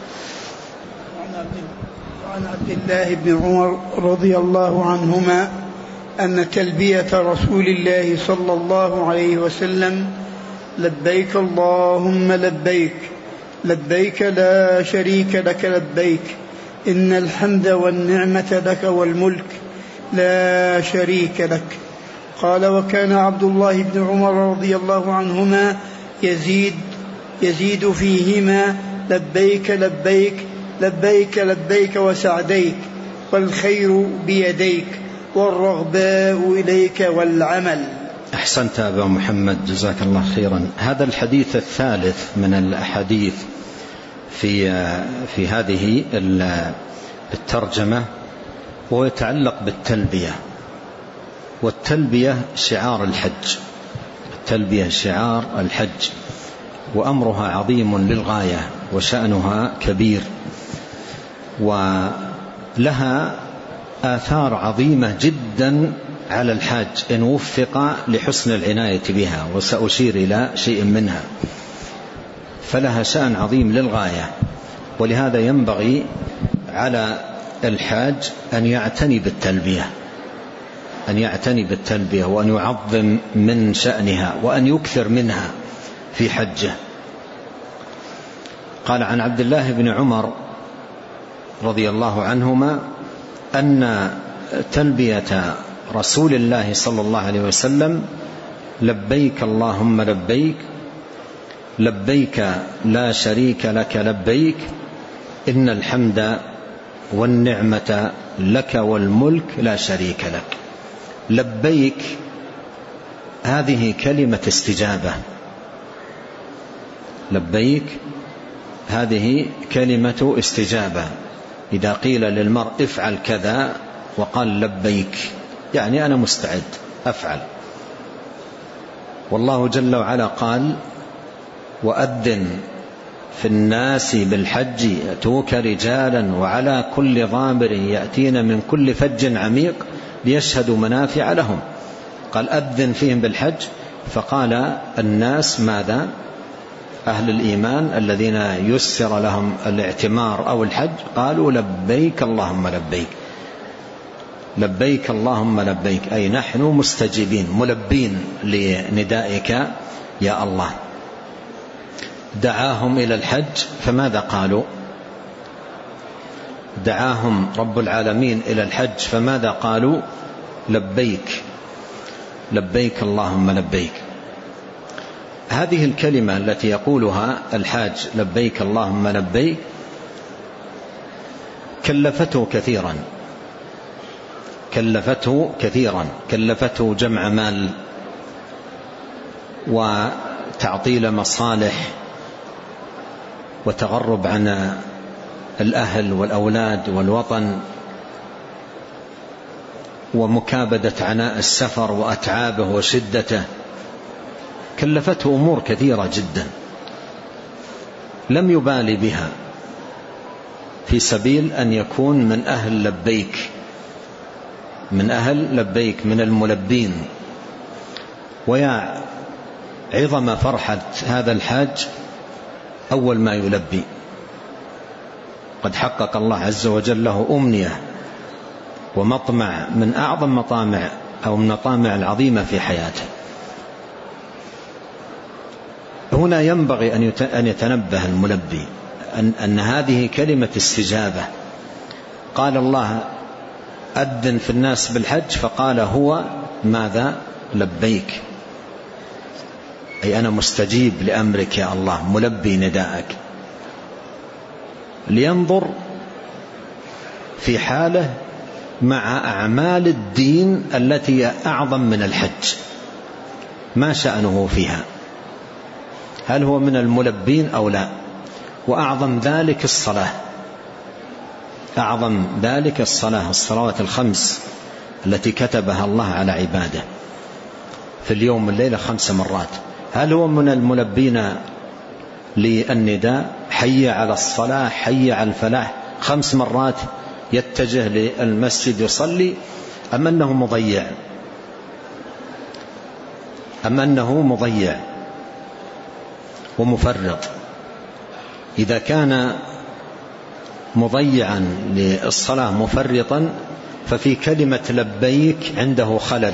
وعن عبد الله بن عمر رضي الله عنهما أن تلبية رسول الله صلى الله عليه وسلم لبيك اللهم لبيك لبيك لا شريك لك لبيك إن الحمد والنعمة لك والملك لا شريك لك. قال وكان عبد الله بن عمر رضي الله عنهما يزيد يزيد فيهما لبيك لبيك لبيك لبيك وسعديك والخير بيديك والرغباء إليك والعمل. أحسنت أبا محمد جزاك الله خيرا. هذا الحديث الثالث من الأحاديث في في هذه الترجمة ويتعلق بالتلبية، والتلبية شعار الحج التلبية شعار الحج وأمرها عظيم للغاية وشأنها كبير، ولها آثار عظيمة جدا على الحاج إن وفق لحسن العناية بها، وسأشير إلى شيء منها. فلها شأن عظيم للغاية، ولهذا ينبغي على الحاج أن يعتني بالتلبية أن يعتني بالتلبية وأن يعظم من شأنها وأن يكثر منها في حجه. قال عن عبد الله بن عمر رضي الله عنهما أن تلبية رسول الله صلى الله عليه وسلم لبيك اللهم لبيك لبيك لا شريك لك لبيك إن الحمد والنعمة لك والملك لا شريك لك. لبيك هذه كلمة استجابة، لبيك هذه كلمة استجابة. إذا قيل للمرء افعل كذا وقال لبيك يعني أنا مستعد أفعل. والله جل وعلا قال وأذن في الناس بالحج يأتوك رجالا وعلى كل ضامر يأتين من كل فج عميق ليشهدوا منافع لهم. قال أذن فيهم بالحج، فقال الناس ماذا؟ أهل الإيمان الذين يسر لهم الاعتمار أو الحج قالوا لبيك اللهم لبيك لبيك اللهم لبيك، أي نحن مستجيبين ملبين لندائك يا الله. دعاهم إلى الحج فماذا قالوا؟ دعاهم رب العالمين إلى الحج فماذا قالوا؟ لبيك لبيك اللهم لبيك. هذه الكلمة التي يقولها الحاج لبيك اللهم لبيك كلفته كثيرا كلفته كثيرا كلفته جمع مال وتعطيل مصالح وتغرب عن الأهل والأولاد والوطن ومكابدة عناء السفر وأتعابه وشدته. كلفته أمور كثيرة جدا لم يبالي بها في سبيل أن يكون من أهل لبيك من أهل لبيك من الملبين. ويا عظم فرحة هذا الحاج أول ما يلبي، قد حقق الله عز وجل له أمنية ومطمع من أعظم مطامع أو من المطامع العظيمة في حياته. هنا ينبغي أن يتنبه الملبي أن, أن هذه كلمة استجابة. قال الله أذن في الناس بالحج فقال هو ماذا؟ لبيك، أي أنا مستجيب لأمرك يا الله ملبي نداءك. لينظر في حاله مع أعمال الدين التي أعظم من الحج ما شأنه فيها، هل هو من الملبين أو لا؟ وأعظم ذلك الصلاة، أعظم ذلك الصلاة الصلوات الخمس التي كتبها الله على عباده في اليوم والليلة خمس مرات. هل هو من الملبين للنداء حي على الصلاة حي على الفلاح خمس مرات يتجه للمسجد يصلي، أم أنه مضيع أم أنه مضيع ومفرط؟ إذا كان مضيعا للصلاة مفرطا ففي كلمة لبيك عنده خلل،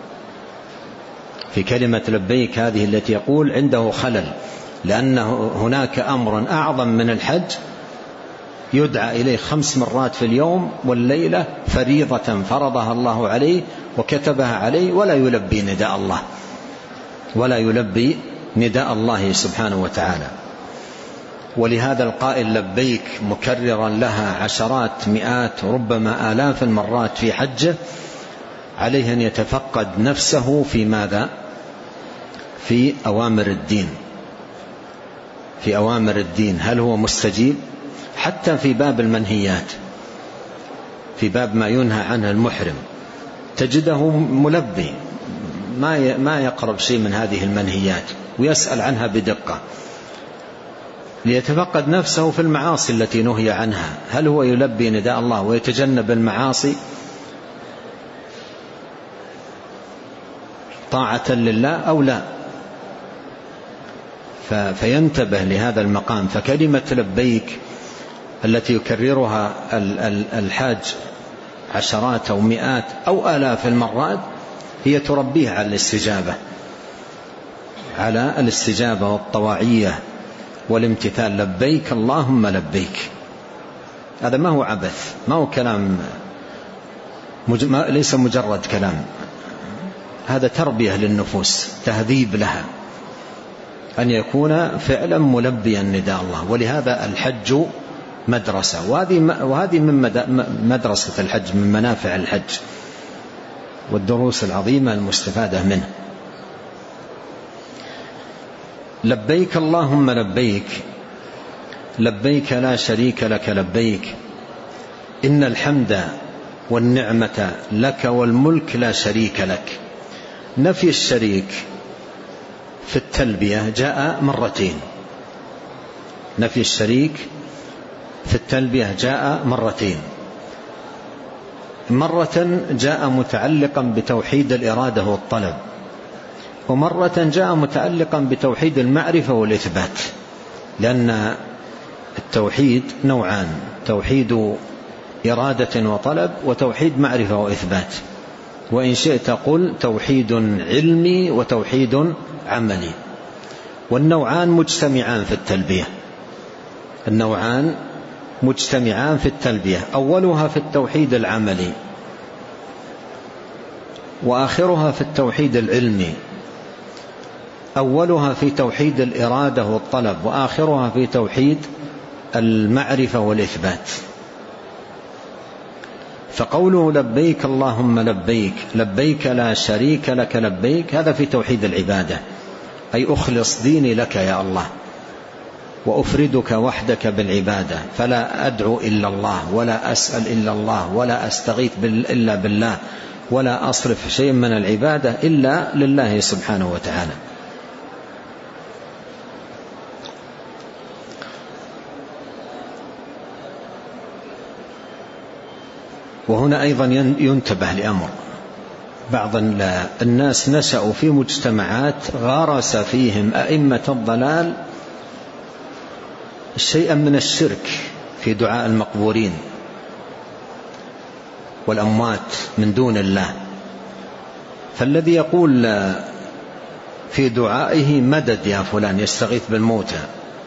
في كلمة لبيك هذه التي يقول عنده خلل، لأنه هناك أمر أعظم من الحج يدعى إليه خمس مرات في اليوم والليلة فريضة فرضها الله عليه وكتبها عليه، ولا يلبي نداء الله ولا يلبي نداء الله سبحانه وتعالى. ولهذا القائل لبيك مكررا لها عشرات مئات ربما آلاف المرات في حجه عليه أن يتفقد نفسه في ماذا؟ في أوامر الدين، في أوامر الدين هل هو مستجيب؟ حتى في باب المنهيات، في باب ما ينهى عنه المحرم تجده ملبي ما ما يقرب شيء من هذه المنهيات ويسأل عنها بدقة ليتفقد نفسه في المعاصي التي نهي عنها، هل هو يلبي نداء الله ويتجنب المعاصي طاعة لله أو لا؟ فينتبه لهذا المقام. فكلمة لبيك التي يكررها الحاج عشرات أو مئات أو آلاف المرات هي تربيه على الاستجابة، على الاستجابة والطواعية والامتثال. لبيك اللهم لبيك، هذا ما هو عبث، ما هو كلام ليس مجرد كلام، هذا تربية للنفوس، تهذيب لها، أن يكون فعلا ملبيا نداء الله. ولهذا الحج مدرسة، وهذه من مدرسة الحج، من منافع الحج والدروس العظيمة المستفادة منه. لبيك اللهم لبيك، لبيك لا شريك لك لبيك، إن الحمد والنعمة لك والملك لا شريك لك. نفي الشريك في التلبية جاء مرتين، نفي الشريك في التلبية جاء مرتين، مرة جاء متعلقا بتوحيد الإرادة والطلب، ومرة جاء متعلقا بتوحيد المعرفة والإثبات، لأن التوحيد نوعان: توحيد إرادة وطلب، وتوحيد معرفة وإثبات. وإن شئت قل توحيد علمي وتوحيد عملي، والنوعان مجتمعان في التلبية، النوعان مجتمعان في التلبية، أولها في التوحيد العملي، وآخرها في التوحيد العلمي. أولها في توحيد الإرادة والطلب، وآخرها في توحيد المعرفة والإثبات. فقوله لبيك اللهم لبيك، لبيك لا شريك لك لبيك، هذا في توحيد العبادة، أي أخلص ديني لك يا الله، وأفردك وحدك بالعبادة، فلا أدعو إلا الله، ولا أسأل إلا الله، ولا أستغيث إلا بالله، ولا أصرف شيء من العبادة إلا لله سبحانه وتعالى. وهنا أيضا ينتبه لأمر: بعض الناس نشأوا في مجتمعات غرس فيهم أئمة الضلال شيئا من الشرك في دعاء المقبورين والأموات من دون الله، فالذي يقول في دعائه مدد يا فلان، يستغيث بالموتى،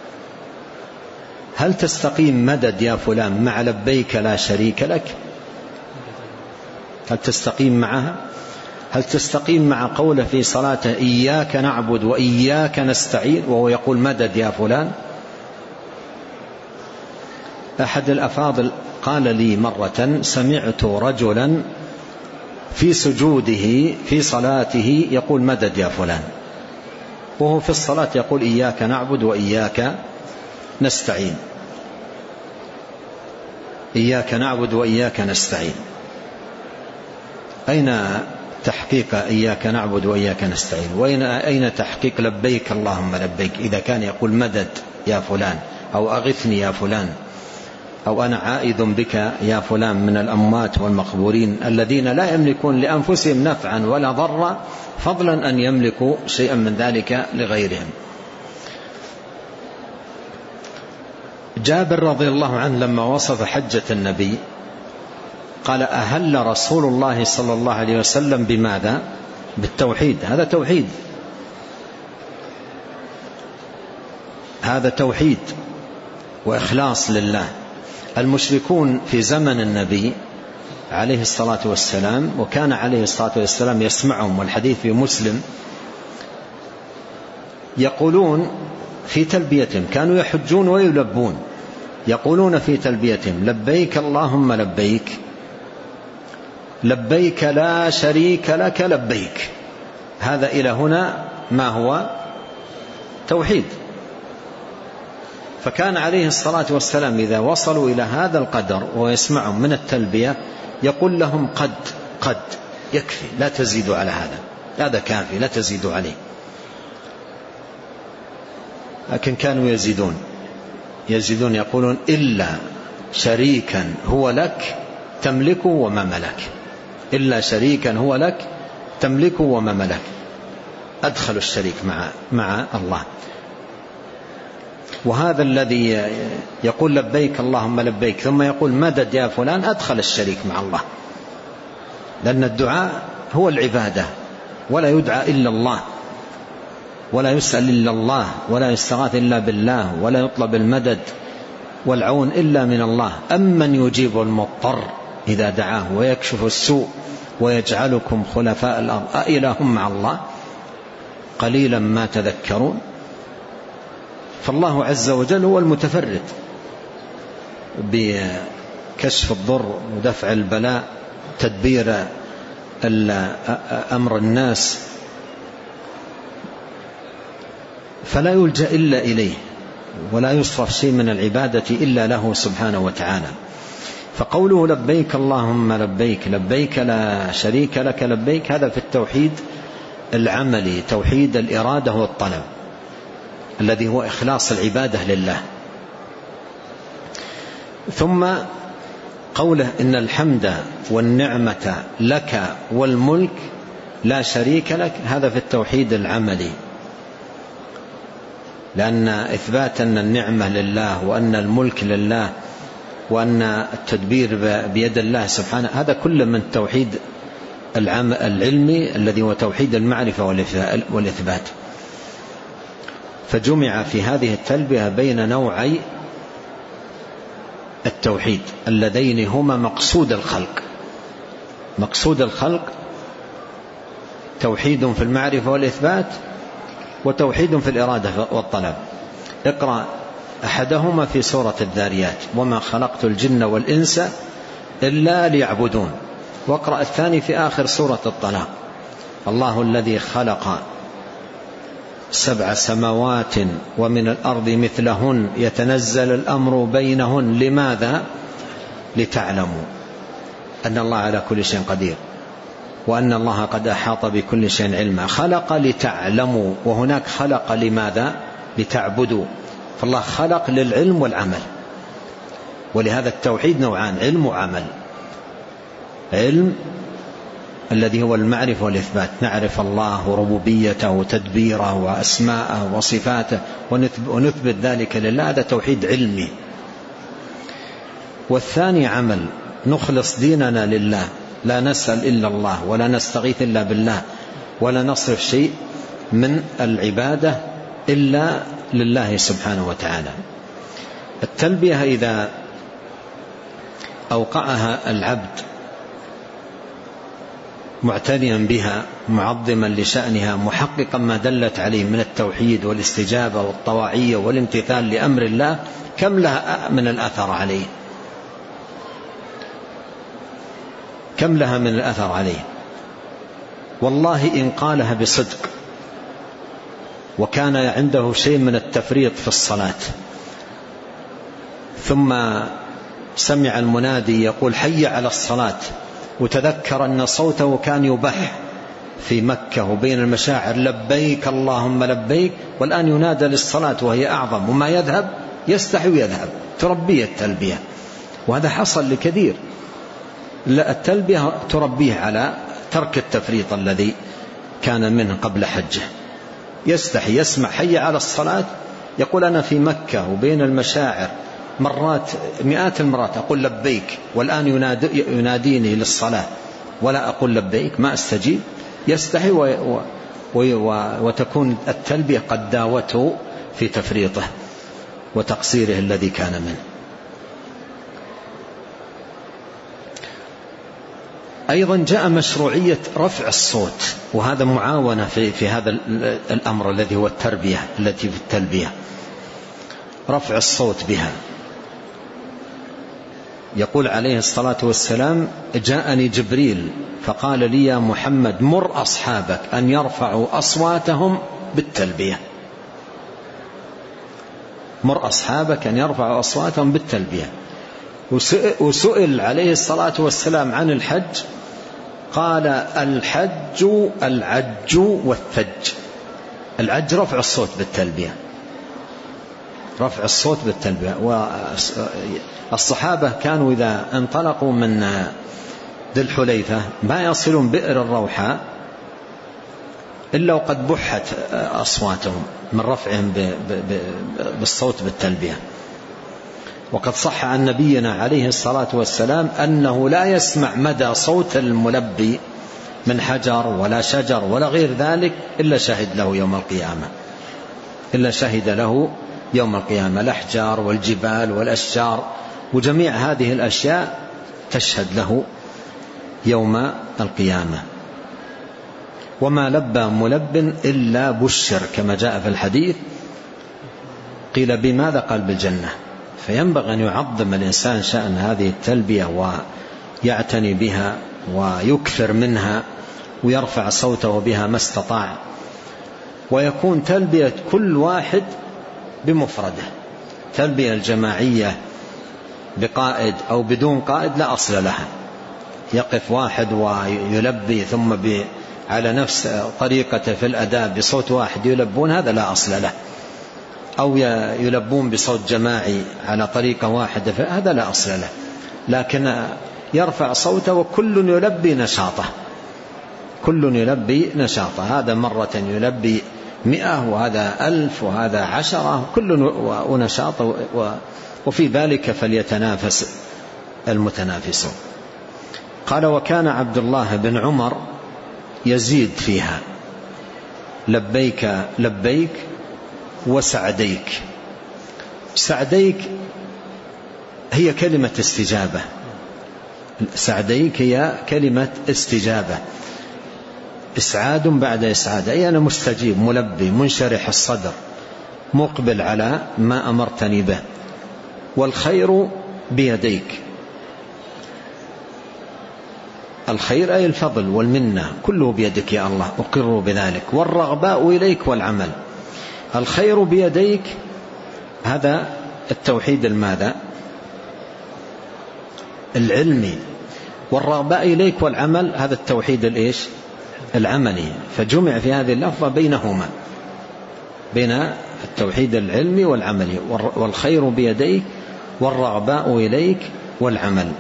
هل تستقيم مدد يا فلان مع لبيك لا شريك لك؟ هل تستقيم معها؟ هل تستقيم مع قوله في صلاته إياك نعبد وإياك نستعين وهو يقول مدد يا فلان؟ أحد الأفاضل قال لي مرة: سمعت رجلا في سجوده في صلاته يقول مدد يا فلان، وهو في الصلاة يقول إياك نعبد وإياك نستعين، إياك نعبد وإياك نستعين. أين تحقيق إياك نعبد وإياك نستعين؟ وأين أين تحقيق لبيك اللهم لبيك إذا كان يقول مدد يا فلان، أو أغثني يا فلان، أو أنا عائذ بك يا فلان من الأموات والمقبورين الذين لا يملكون لأنفسهم نفعا ولا ضرا، فضلا أن يملكوا شيئا من ذلك لغيرهم. جابر رضي الله عنه لما وصف حجة النبي قال: أهل رسول الله صلى الله عليه وسلم بماذا؟ بالتوحيد. هذا توحيد، هذا توحيد وإخلاص لله. المشركون في زمن النبي عليه الصلاة والسلام، وكان عليه الصلاة والسلام يسمعهم، والحديث في مسلم، يقولون في تلبيتهم، كانوا يحجون ويلبون، يقولون في تلبيتهم: لبيك اللهم لبيك، لبيك لا شريك لك لبيك. هذا إلى هنا ما هو توحيد. فكان عليه الصلاة والسلام إذا وصلوا إلى هذا القدر ويسمعهم من التلبية يقول لهم: قد قد يكفي، لا تزيدوا على هذا، هذا كافي، لا تزيدوا عليه. لكن كانوا يزيدون يزيدون يقولون: إلا شريكا هو لك تملكه وما ملك، إلا شريكا هو لك تملكه وما ملك. أدخلوا الشريك مع مع الله. وهذا الذي يقول لبيك اللهم لبيك ثم يقول مدد يا فلان أدخل الشريك مع الله، لأن الدعاء هو العبادة، ولا يدعى إلا الله، ولا يسأل إلا الله، ولا يستغاث إلا بالله، ولا يطلب المدد والعون إلا من الله. أمن يجيب المضطر إذا دعاه ويكشف السوء ويجعلكم خلفاء الأرض أإله مع الله قليلا ما تذكرون. فالله عز وجل هو المتفرد بكشف الضر ودفع البلاء، تدبير أمر الناس، فلا يلجأ إلا إليه ولا يصرف شيء من العبادة إلا له سبحانه وتعالى. فقوله لبيك اللهم لبيك لبيك لا شريك لك لبيك، هذا في التوحيد العملي، توحيد الإرادة والطلب الذي هو إخلاص العبادة لله. ثم قوله إن الحمد والنعمة لك والملك لا شريك لك، هذا في التوحيد العملي، لأن إثبات أن النعمة لله وأن الملك لله وأن التدبير بيد الله سبحانه، هذا كله من التوحيد العلمي الذي هو توحيد المعرفة والإثبات. فجمع في هذه التلبية بين نوعي التوحيد اللذين هما مقصود الخلق. مقصود الخلق توحيد في المعرفة والإثبات وتوحيد في الإرادة والطلب. اقرأ أحدهما في سورة الذاريات وما خلقت الجن والإنس إلا ليعبدون، واقرأ الثاني في آخر سورة الطلاق الله الذي خلق سبع سماوات ومن الأرض مثلهن يتنزل الأمر بينهن لماذا؟ لتعلموا أن الله على كل شيء قدير وأن الله قد أحاط بكل شيء علما. خلق لتعلموا، وهناك خلق لماذا؟ لتعبدوا. فالله خلق للعلم والعمل، ولهذا التوحيد نوعان، علم وعمل. علم الذي هو المعرفة والإثبات، نعرف الله وربوبيته وتدبيره وأسماءه وصفاته ونثبت ذلك لله، هذا توحيد علمي. والثاني عمل، نخلص ديننا لله، لا نسأل إلا الله ولا نستغيث إلا بالله ولا نصرف شيء من العبادة إلا لله سبحانه وتعالى. التلبية إذا أوقعها العبد معتنيا بها معظما لشأنها محققا ما دلت عليه من التوحيد والاستجابة والطواعية والامتثال لأمر الله، كم لها من الأثر عليه، كم لها من الأثر عليه. والله إن قالها بصدق وكان عنده شيء من التفريط في الصلاة ثم سمع المنادي يقول حي على الصلاة، وتذكر أن صوته كان يبح في مكة وبين المشاعر لبيك اللهم لبيك، والآن ينادى للصلاة وهي أعظم، وما يذهب يستحي ويذهب، تربيه التلبية. وهذا حصل لكثير، التلبية تربيه على ترك التفريط الذي كان منه قبل حجه. يستحي يسمع حي على الصلاة يقول أنا في مكة وبين المشاعر مرات مئات المرات أقول لبيك، والآن ينادي يناديني للصلاة ولا أقول لبيك، ما أستجيب. يستحي و و و وتكون التلبية قد داوته في تفريطه وتقصيره الذي كان منه. أيضا جاء مشروعية رفع الصوت، وهذا معاونة في, في هذا الأمر الذي هو التربية التي في التلبية، رفع الصوت بها. يقول عليه الصلاة والسلام جاءني جبريل فقال لي يا محمد مر أصحابك أن يرفعوا أصواتهم بالتلبية، مر أصحابك أن يرفعوا أصواتهم بالتلبية. وسئل عليه الصلاة والسلام عن الحج قال الحج العج والثج. العج رفع الصوت بالتلبية، رفع الصوت بالتلبية. والصحابة كانوا إذا انطلقوا من ذي الحليفة ما يصلون بئر الروحاء إلا وقد بحت أصواتهم من رفعهم بالصوت بالتلبية. وقد صح عن نبينا عليه الصلاة والسلام أنه لا يسمع مدى صوت الملبي من حجر ولا شجر ولا غير ذلك إلا شهد له يوم القيامة، إلا شهد له يوم القيامة. الأحجار والجبال والأشجار وجميع هذه الأشياء تشهد له يوم القيامة. وما لبى ملب إلا بشر، كما جاء في الحديث. قيل بماذا؟ قال بالجنة. فينبغي أن يعظم الإنسان شأن هذه التلبية ويعتني بها ويكثر منها ويرفع صوته بها ما استطاع، ويكون تلبية كل واحد بمفرده. تلبية الجماعية بقائد أو بدون قائد لا أصل لها. يقف واحد ويلبي ثم على نفس طريقته في الأداء بصوت واحد يلبون، هذا لا أصل له. أو يلبون بصوت جماعي على طريقة واحدة، هذا لا أصل له. لكن يرفع صوته وكل يلبي نشاطه، كل يلبي نشاطه. هذا مرة يلبي مئة وهذا ألف وهذا عشرة، كل ونشاطه، وفي ذلك فليتنافس المتنافسون. قال: وكان عبد الله بن عمر يزيد فيها لبيك لبيك وسعديك. سعديك هي كلمة استجابة، سعديك هي كلمة استجابة، إسعاد بعد إسعاد، أي أنا مستجيب ملبي منشرح الصدر مقبل على ما أمرتني به. والخير بيديك، الخير أي الفضل والمنة كله بيدك يا الله، أقر بذلك. والرغباء إليك والعمل. الخير بيديك هذا التوحيد الماذا؟ العلمي. والرغباء إليك والعمل هذا التوحيد الإيش؟ العملي. فجمع في هذه اللفظة بينهما، بين التوحيد العلمي والعملي. والخير بيديك والرغباء إليك والعمل.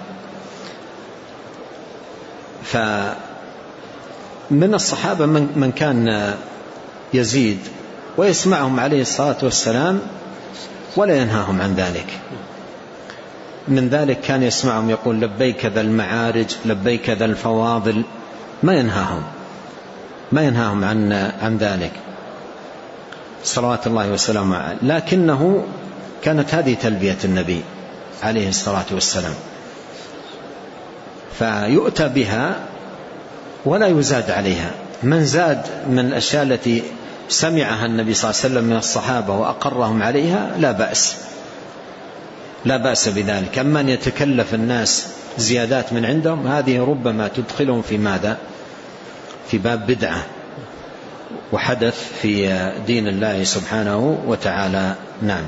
فمن الصحابة من كان يزيد ويسمعهم عليه الصلاة والسلام ولا ينهاهم عن ذلك. من ذلك كان يسمعهم يقول: لبيك ذا المعارج، لبيك ذا الفواضل، ما ينهاهم ما ينهاهم عن عن ذلك صلوات الله وسلامه عليه. لكنه كانت هذه تلبية النبي عليه الصلاة والسلام، فيؤتى بها ولا يزاد عليها. من زاد من الأشياء التي سمعها النبي صلى الله عليه وسلم من الصحابة وأقرهم عليها لا بأس لا بأس بذلك. أما أن يتكلف الناس زيادات من عندهم، هذه ربما تدخلهم في ماذا؟ في باب بدعة وحدث في دين الله سبحانه وتعالى. نعم.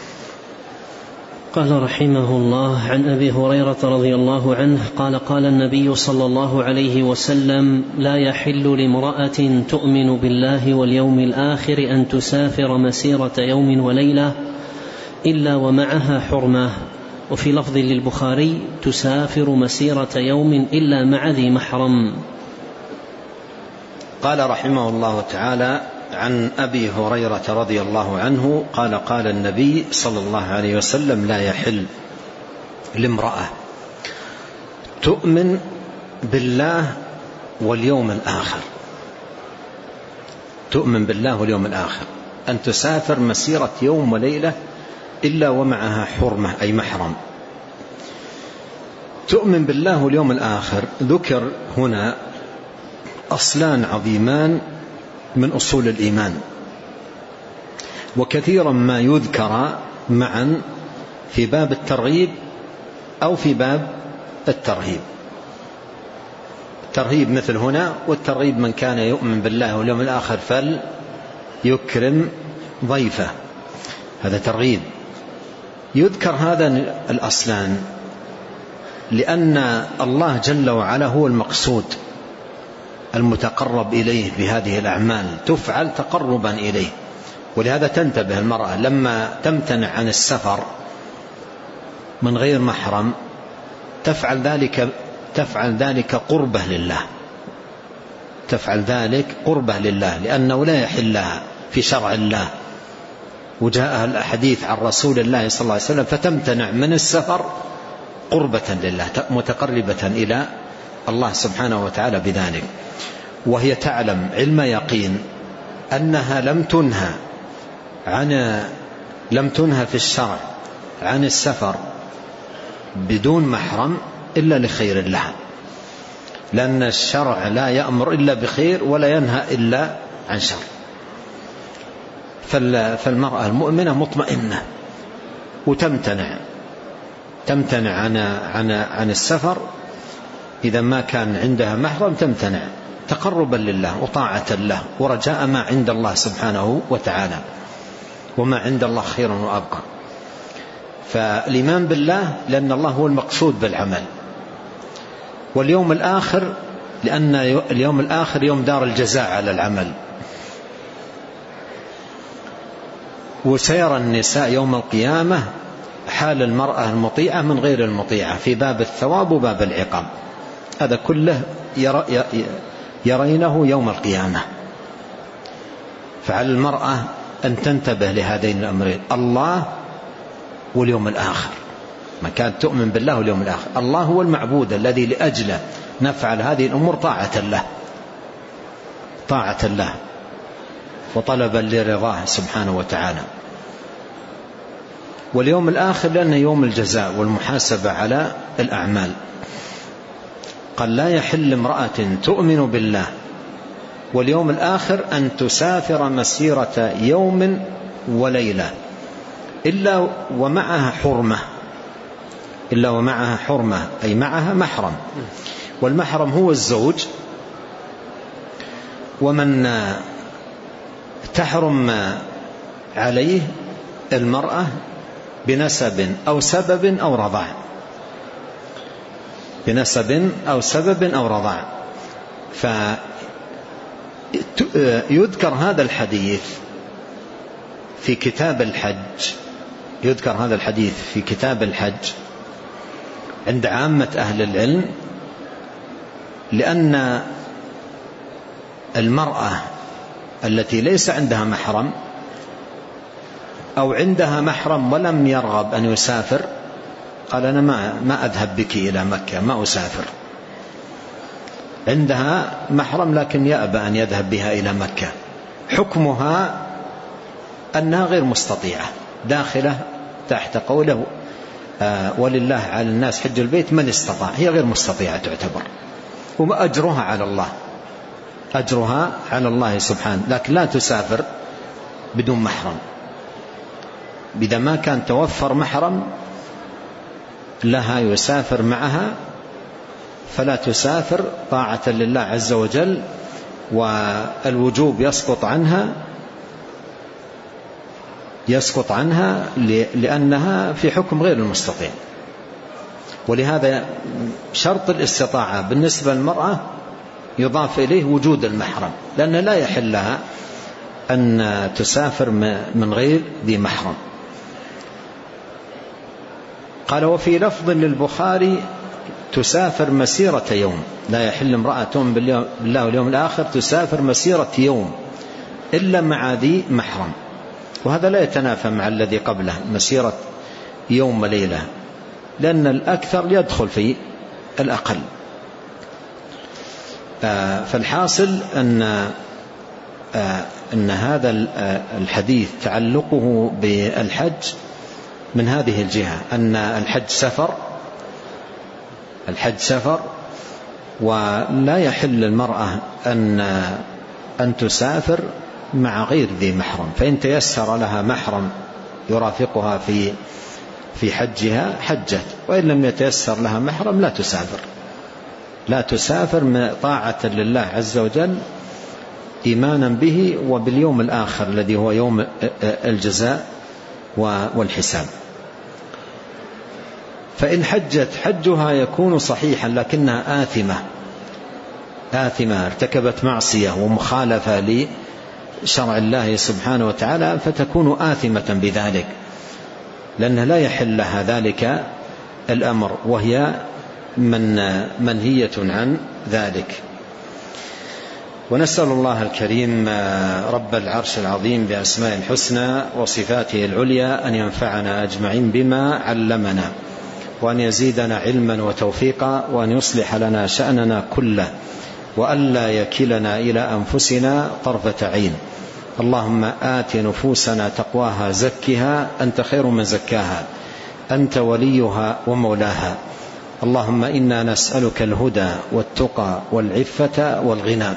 قال رحمه الله: عن أبي هريرة رضي الله عنه قال: قال النبي صلى الله عليه وسلم: لا يحل لامرأة تؤمن بالله واليوم الآخر أن تسافر مسيرة يوم وليلة إلا ومعها حرمة. وفي لفظ للبخاري: تسافر مسيرة يوم إلا مع ذي محرم. قال رحمه الله تعالى: عن أبي هريرة رضي الله عنه قال: قال النبي صلى الله عليه وسلم: لا يحل لامرأة تؤمن بالله واليوم الآخر تؤمن بالله واليوم الآخر أن تسافر مسيرة يوم وليلة إلا ومعها حرمة أي محرم. تؤمن بالله واليوم الآخر ذكر هنا أصلان عظيمان من أصول الإيمان، وكثيرا ما يذكر معا في باب الترغيب أو في باب الترهيب. الترهيب مثل هنا، والترغيب: من كان يؤمن بالله واليوم الآخر فليكرم ضيفه، هذا ترغيب. يذكر هذا الأصلان لأن الله جل وعلا هو المقصود المتقرب إليه بهذه الأعمال، تفعل تقربا إليه. ولهذا تنتبه المرأة لما تمتنع عن السفر من غير محرم، تفعل ذلك تفعل ذلك قربة لله تفعل ذلك قربة لله لأنه لا يحل لها في شرع الله. وجاء الحديث عن رسول الله صلى الله عليه وسلم: فتمتنع من السفر قربة لله، متقربة إلى الله سبحانه وتعالى بذلك. وهي تعلم علم يقين أنها لم تنهى عن لم تنهى في الشرع عن السفر بدون محرم، إلا لخير لها، لأن الشرع لا يأمر إلا بخير ولا ينهى إلا عن شر. فالمرأة المؤمنة مطمئنة وتمتنع تمتنع عن عن عن السفر إذا ما كان عندها محرم، تمتنع تقربا لله وطاعة له ورجاء ما عند الله سبحانه وتعالى، وما عند الله خير وأبقى. فالإيمان بالله لأن الله هو المقصود بالعمل، واليوم الآخر لأن اليوم الآخر يوم دار الجزاء على العمل. وسيرى النساء يوم القيامة حال المرأة المطيعة من غير المطيعة في باب الثواب وباب العقاب، هذا كله يرينه يوم القيامة. فعلى المرأة أن تنتبه لهذين الأمرين، الله واليوم الآخر، ما كانت تؤمن بالله واليوم الآخر. الله هو المعبود الذي لأجله نفعل هذه الأمور طاعة له طاعة الله وطلبا لرضاه سبحانه وتعالى. واليوم الآخر لأنه يوم الجزاء والمحاسبة على الأعمال. قال لا يحل امرأة تؤمن بالله واليوم الآخر أن تسافر مسيرة يوم وليلة إلا ومعها حرمة إلا ومعها حرمة أي معها محرم، والمحرم هو الزوج. ومن تحرم عليه المرأة بنسب أو سبب أو رضاع بنسب أو سبب أو رضاع. فيذكر هذا الحديث في كتاب الحج يذكر هذا الحديث في كتاب الحج عند عامة أهل العلم، لأن المرأة التي ليس عندها محرم أو عندها محرم ولم يرغب أن يسافر، قال أنا ما, ما أذهب بك إلى مكة، ما أسافر. عندها محرم لكن يأبى أن يذهب بها إلى مكة، حكمها أنها غير مستطيعة، داخلة تحت قوله آه ولله على الناس حج البيت من استطاع. هي غير مستطيعة تعتبر، وأجرها على الله أجرها على الله سبحانه، لكن لا تسافر بدون محرم. إذا ما كان توفر محرم لها يسافر معها فلا تسافر طاعة لله عز وجل، والوجوب يسقط عنها يسقط عنها لأنها في حكم غير المستطيع. ولهذا شرط الاستطاعة بالنسبة للمرأة يضاف إليه وجود المحرم، لأن لا يحل لها أن تسافر من غير ذي محرم. قال وفي لفظ للبخاري تسافر مسيرة يوم، لا يحل امرأة بالله واليوم الآخر تسافر مسيرة يوم إلا مع ذي محرم. وهذا لا يتنافى مع الذي قبله مسيرة يوم وليلة، لأن الأكثر يدخل في الأقل. فالحاصل أن أن هذا الحديث تعلقه بالحج من هذه الجهة، أن الحج سفر الحج سفر ولا يحل للمرأة أن أن تسافر مع غير ذي محرم. فإن تيسر لها محرم يرافقها في في حجها حجت، وإن لم يتيسر لها محرم لا تسافر لا تسافر طاعة لله عز وجل إيمانا به وباليوم الآخر الذي هو يوم الجزاء والحساب. فإن حجت حجها يكون صحيحا لكنها آثمة آثمة ارتكبت معصية ومخالفة لشرع الله سبحانه وتعالى، فتكون آثمة بذلك، لأنها لا يحل لها ذلك الأمر، وهي من منهية عن ذلك. ونسأل الله الكريم رب العرش العظيم بأسماء الحسنى وصفاته العليا أن ينفعنا أجمعين بما علمنا، وأن يزيدنا علما وتوفيقا، وأن يصلح لنا شأننا كله، وأن لا يكلنا إلى أنفسنا طرفة عين. اللهم آت نفوسنا تقواها زكها أنت خير من زكاها أنت وليها ومولاها. اللهم إنا نسألك الهدى والتقى والعفة والغنى.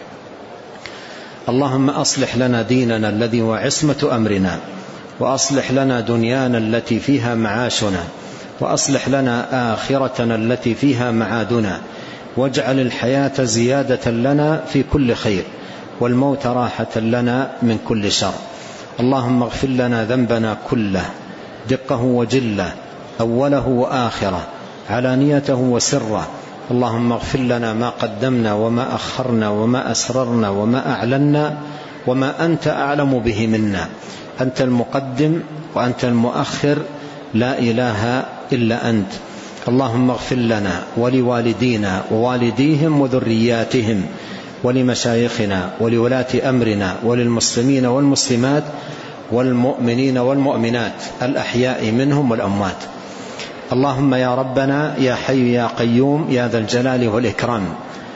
اللهم أصلح لنا ديننا الذي هو عصمة أمرنا، وأصلح لنا دنيانا التي فيها معاشنا، وأصلح لنا آخرتنا التي فيها معادنا، واجعل الحياة زيادة لنا في كل خير، والموت راحة لنا من كل شر. اللهم اغفر لنا ذنبنا كله، دقه وجله، أوله وآخره، علانيته وسره. اللهم اغفر لنا ما قدمنا وما أخرنا وما أسررنا وما أعلنا وما أنت أعلم به منا. أنت المقدم وأنت المؤخر، لا إله إلا أنت. اللهم اغفر لنا ولوالدينا ووالديهم وذرياتهم ولمشايخنا ولولاة أمرنا وللمسلمين والمسلمات والمؤمنين والمؤمنات الأحياء منهم والأموات. اللهم يا ربنا يا حي يا قيوم يا ذا الجلال والإكرام،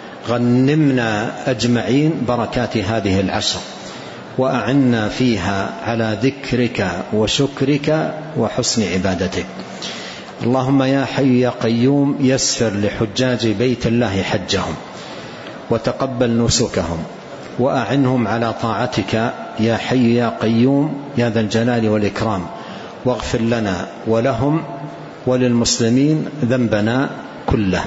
غنمنا أجمعين بركات هذه العشر، وأعنا فيها على ذكرك وشكرك وحسن عبادتك. اللهم يا حي يا قيوم يسر لحجاج بيت الله حجهم، وتقبل نسكهم، وأعنهم على طاعتك يا حي يا قيوم يا ذا الجلال والإكرام، واغفر لنا ولهم وللمسلمين ذنبنا كله.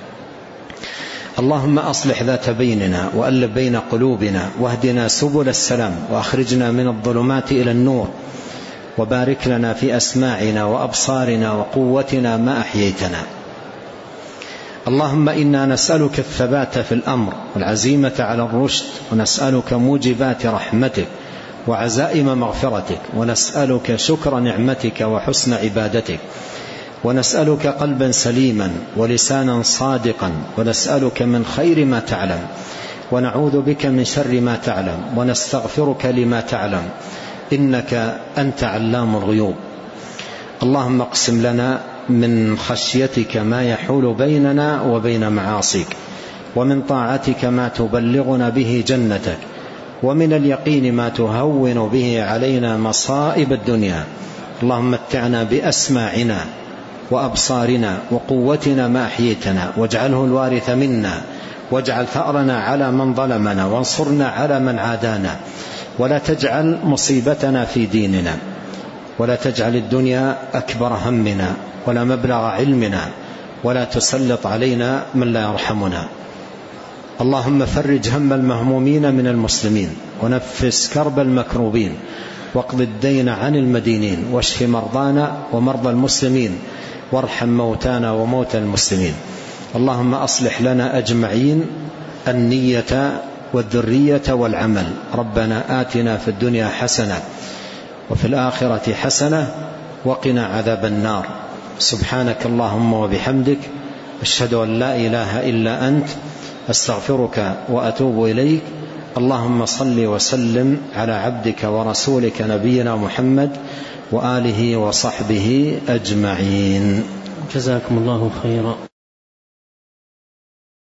اللهم أصلح ذات بيننا وألف بين قلوبنا، واهدنا سبل السلام، وأخرجنا من الظلمات إلى النور، وبارك لنا في أسماعنا وأبصارنا وقوتنا ما أحييتنا. اللهم إنا نسألك الثبات في الأمر والعزيمة على الرشد، ونسألك موجبات رحمتك وعزائم مغفرتك، ونسألك شكر نعمتك وحسن عبادتك، ونسألك قلبا سليما ولسانا صادقا، ونسألك من خير ما تعلم، ونعوذ بك من شر ما تعلم، ونستغفرك لما تعلم، إنك أنت علام الغيوب. اللهم اقسم لنا من خشيتك ما يحول بيننا وبين معاصيك، ومن طاعتك ما تبلغنا به جنتك، ومن اليقين ما تهون به علينا مصائب الدنيا. اللهم متعنا بأسماعنا وأبصارنا وقوتنا ما أحييتنا، واجعله الوارث منا، واجعل ثأرنا على من ظلمنا، وانصرنا على من عادانا، ولا تجعل مصيبتنا في ديننا، ولا تجعل الدنيا أكبر همنا ولا مبلغ علمنا، ولا تسلط علينا من لا يرحمنا. اللهم فرج هم المهمومين من المسلمين، ونفس كرب المكروبين، واقض الدين عن المدينين، واشف مرضانا ومرضى المسلمين، وارحم موتانا وموتى المسلمين. اللهم أصلح لنا أجمعين النية والذرية والعمل. ربنا آتنا في الدنيا حسنة وفي الآخرة حسنة وقنا عذاب النار. سبحانك اللهم وبحمدك، أشهد أن لا إله إلا أنت، أستغفرك وأتوب إليك. اللهم صل وسلم على عبدك ورسولك نبينا محمد وآله وصحبه أجمعين. جزاكم الله خيرا.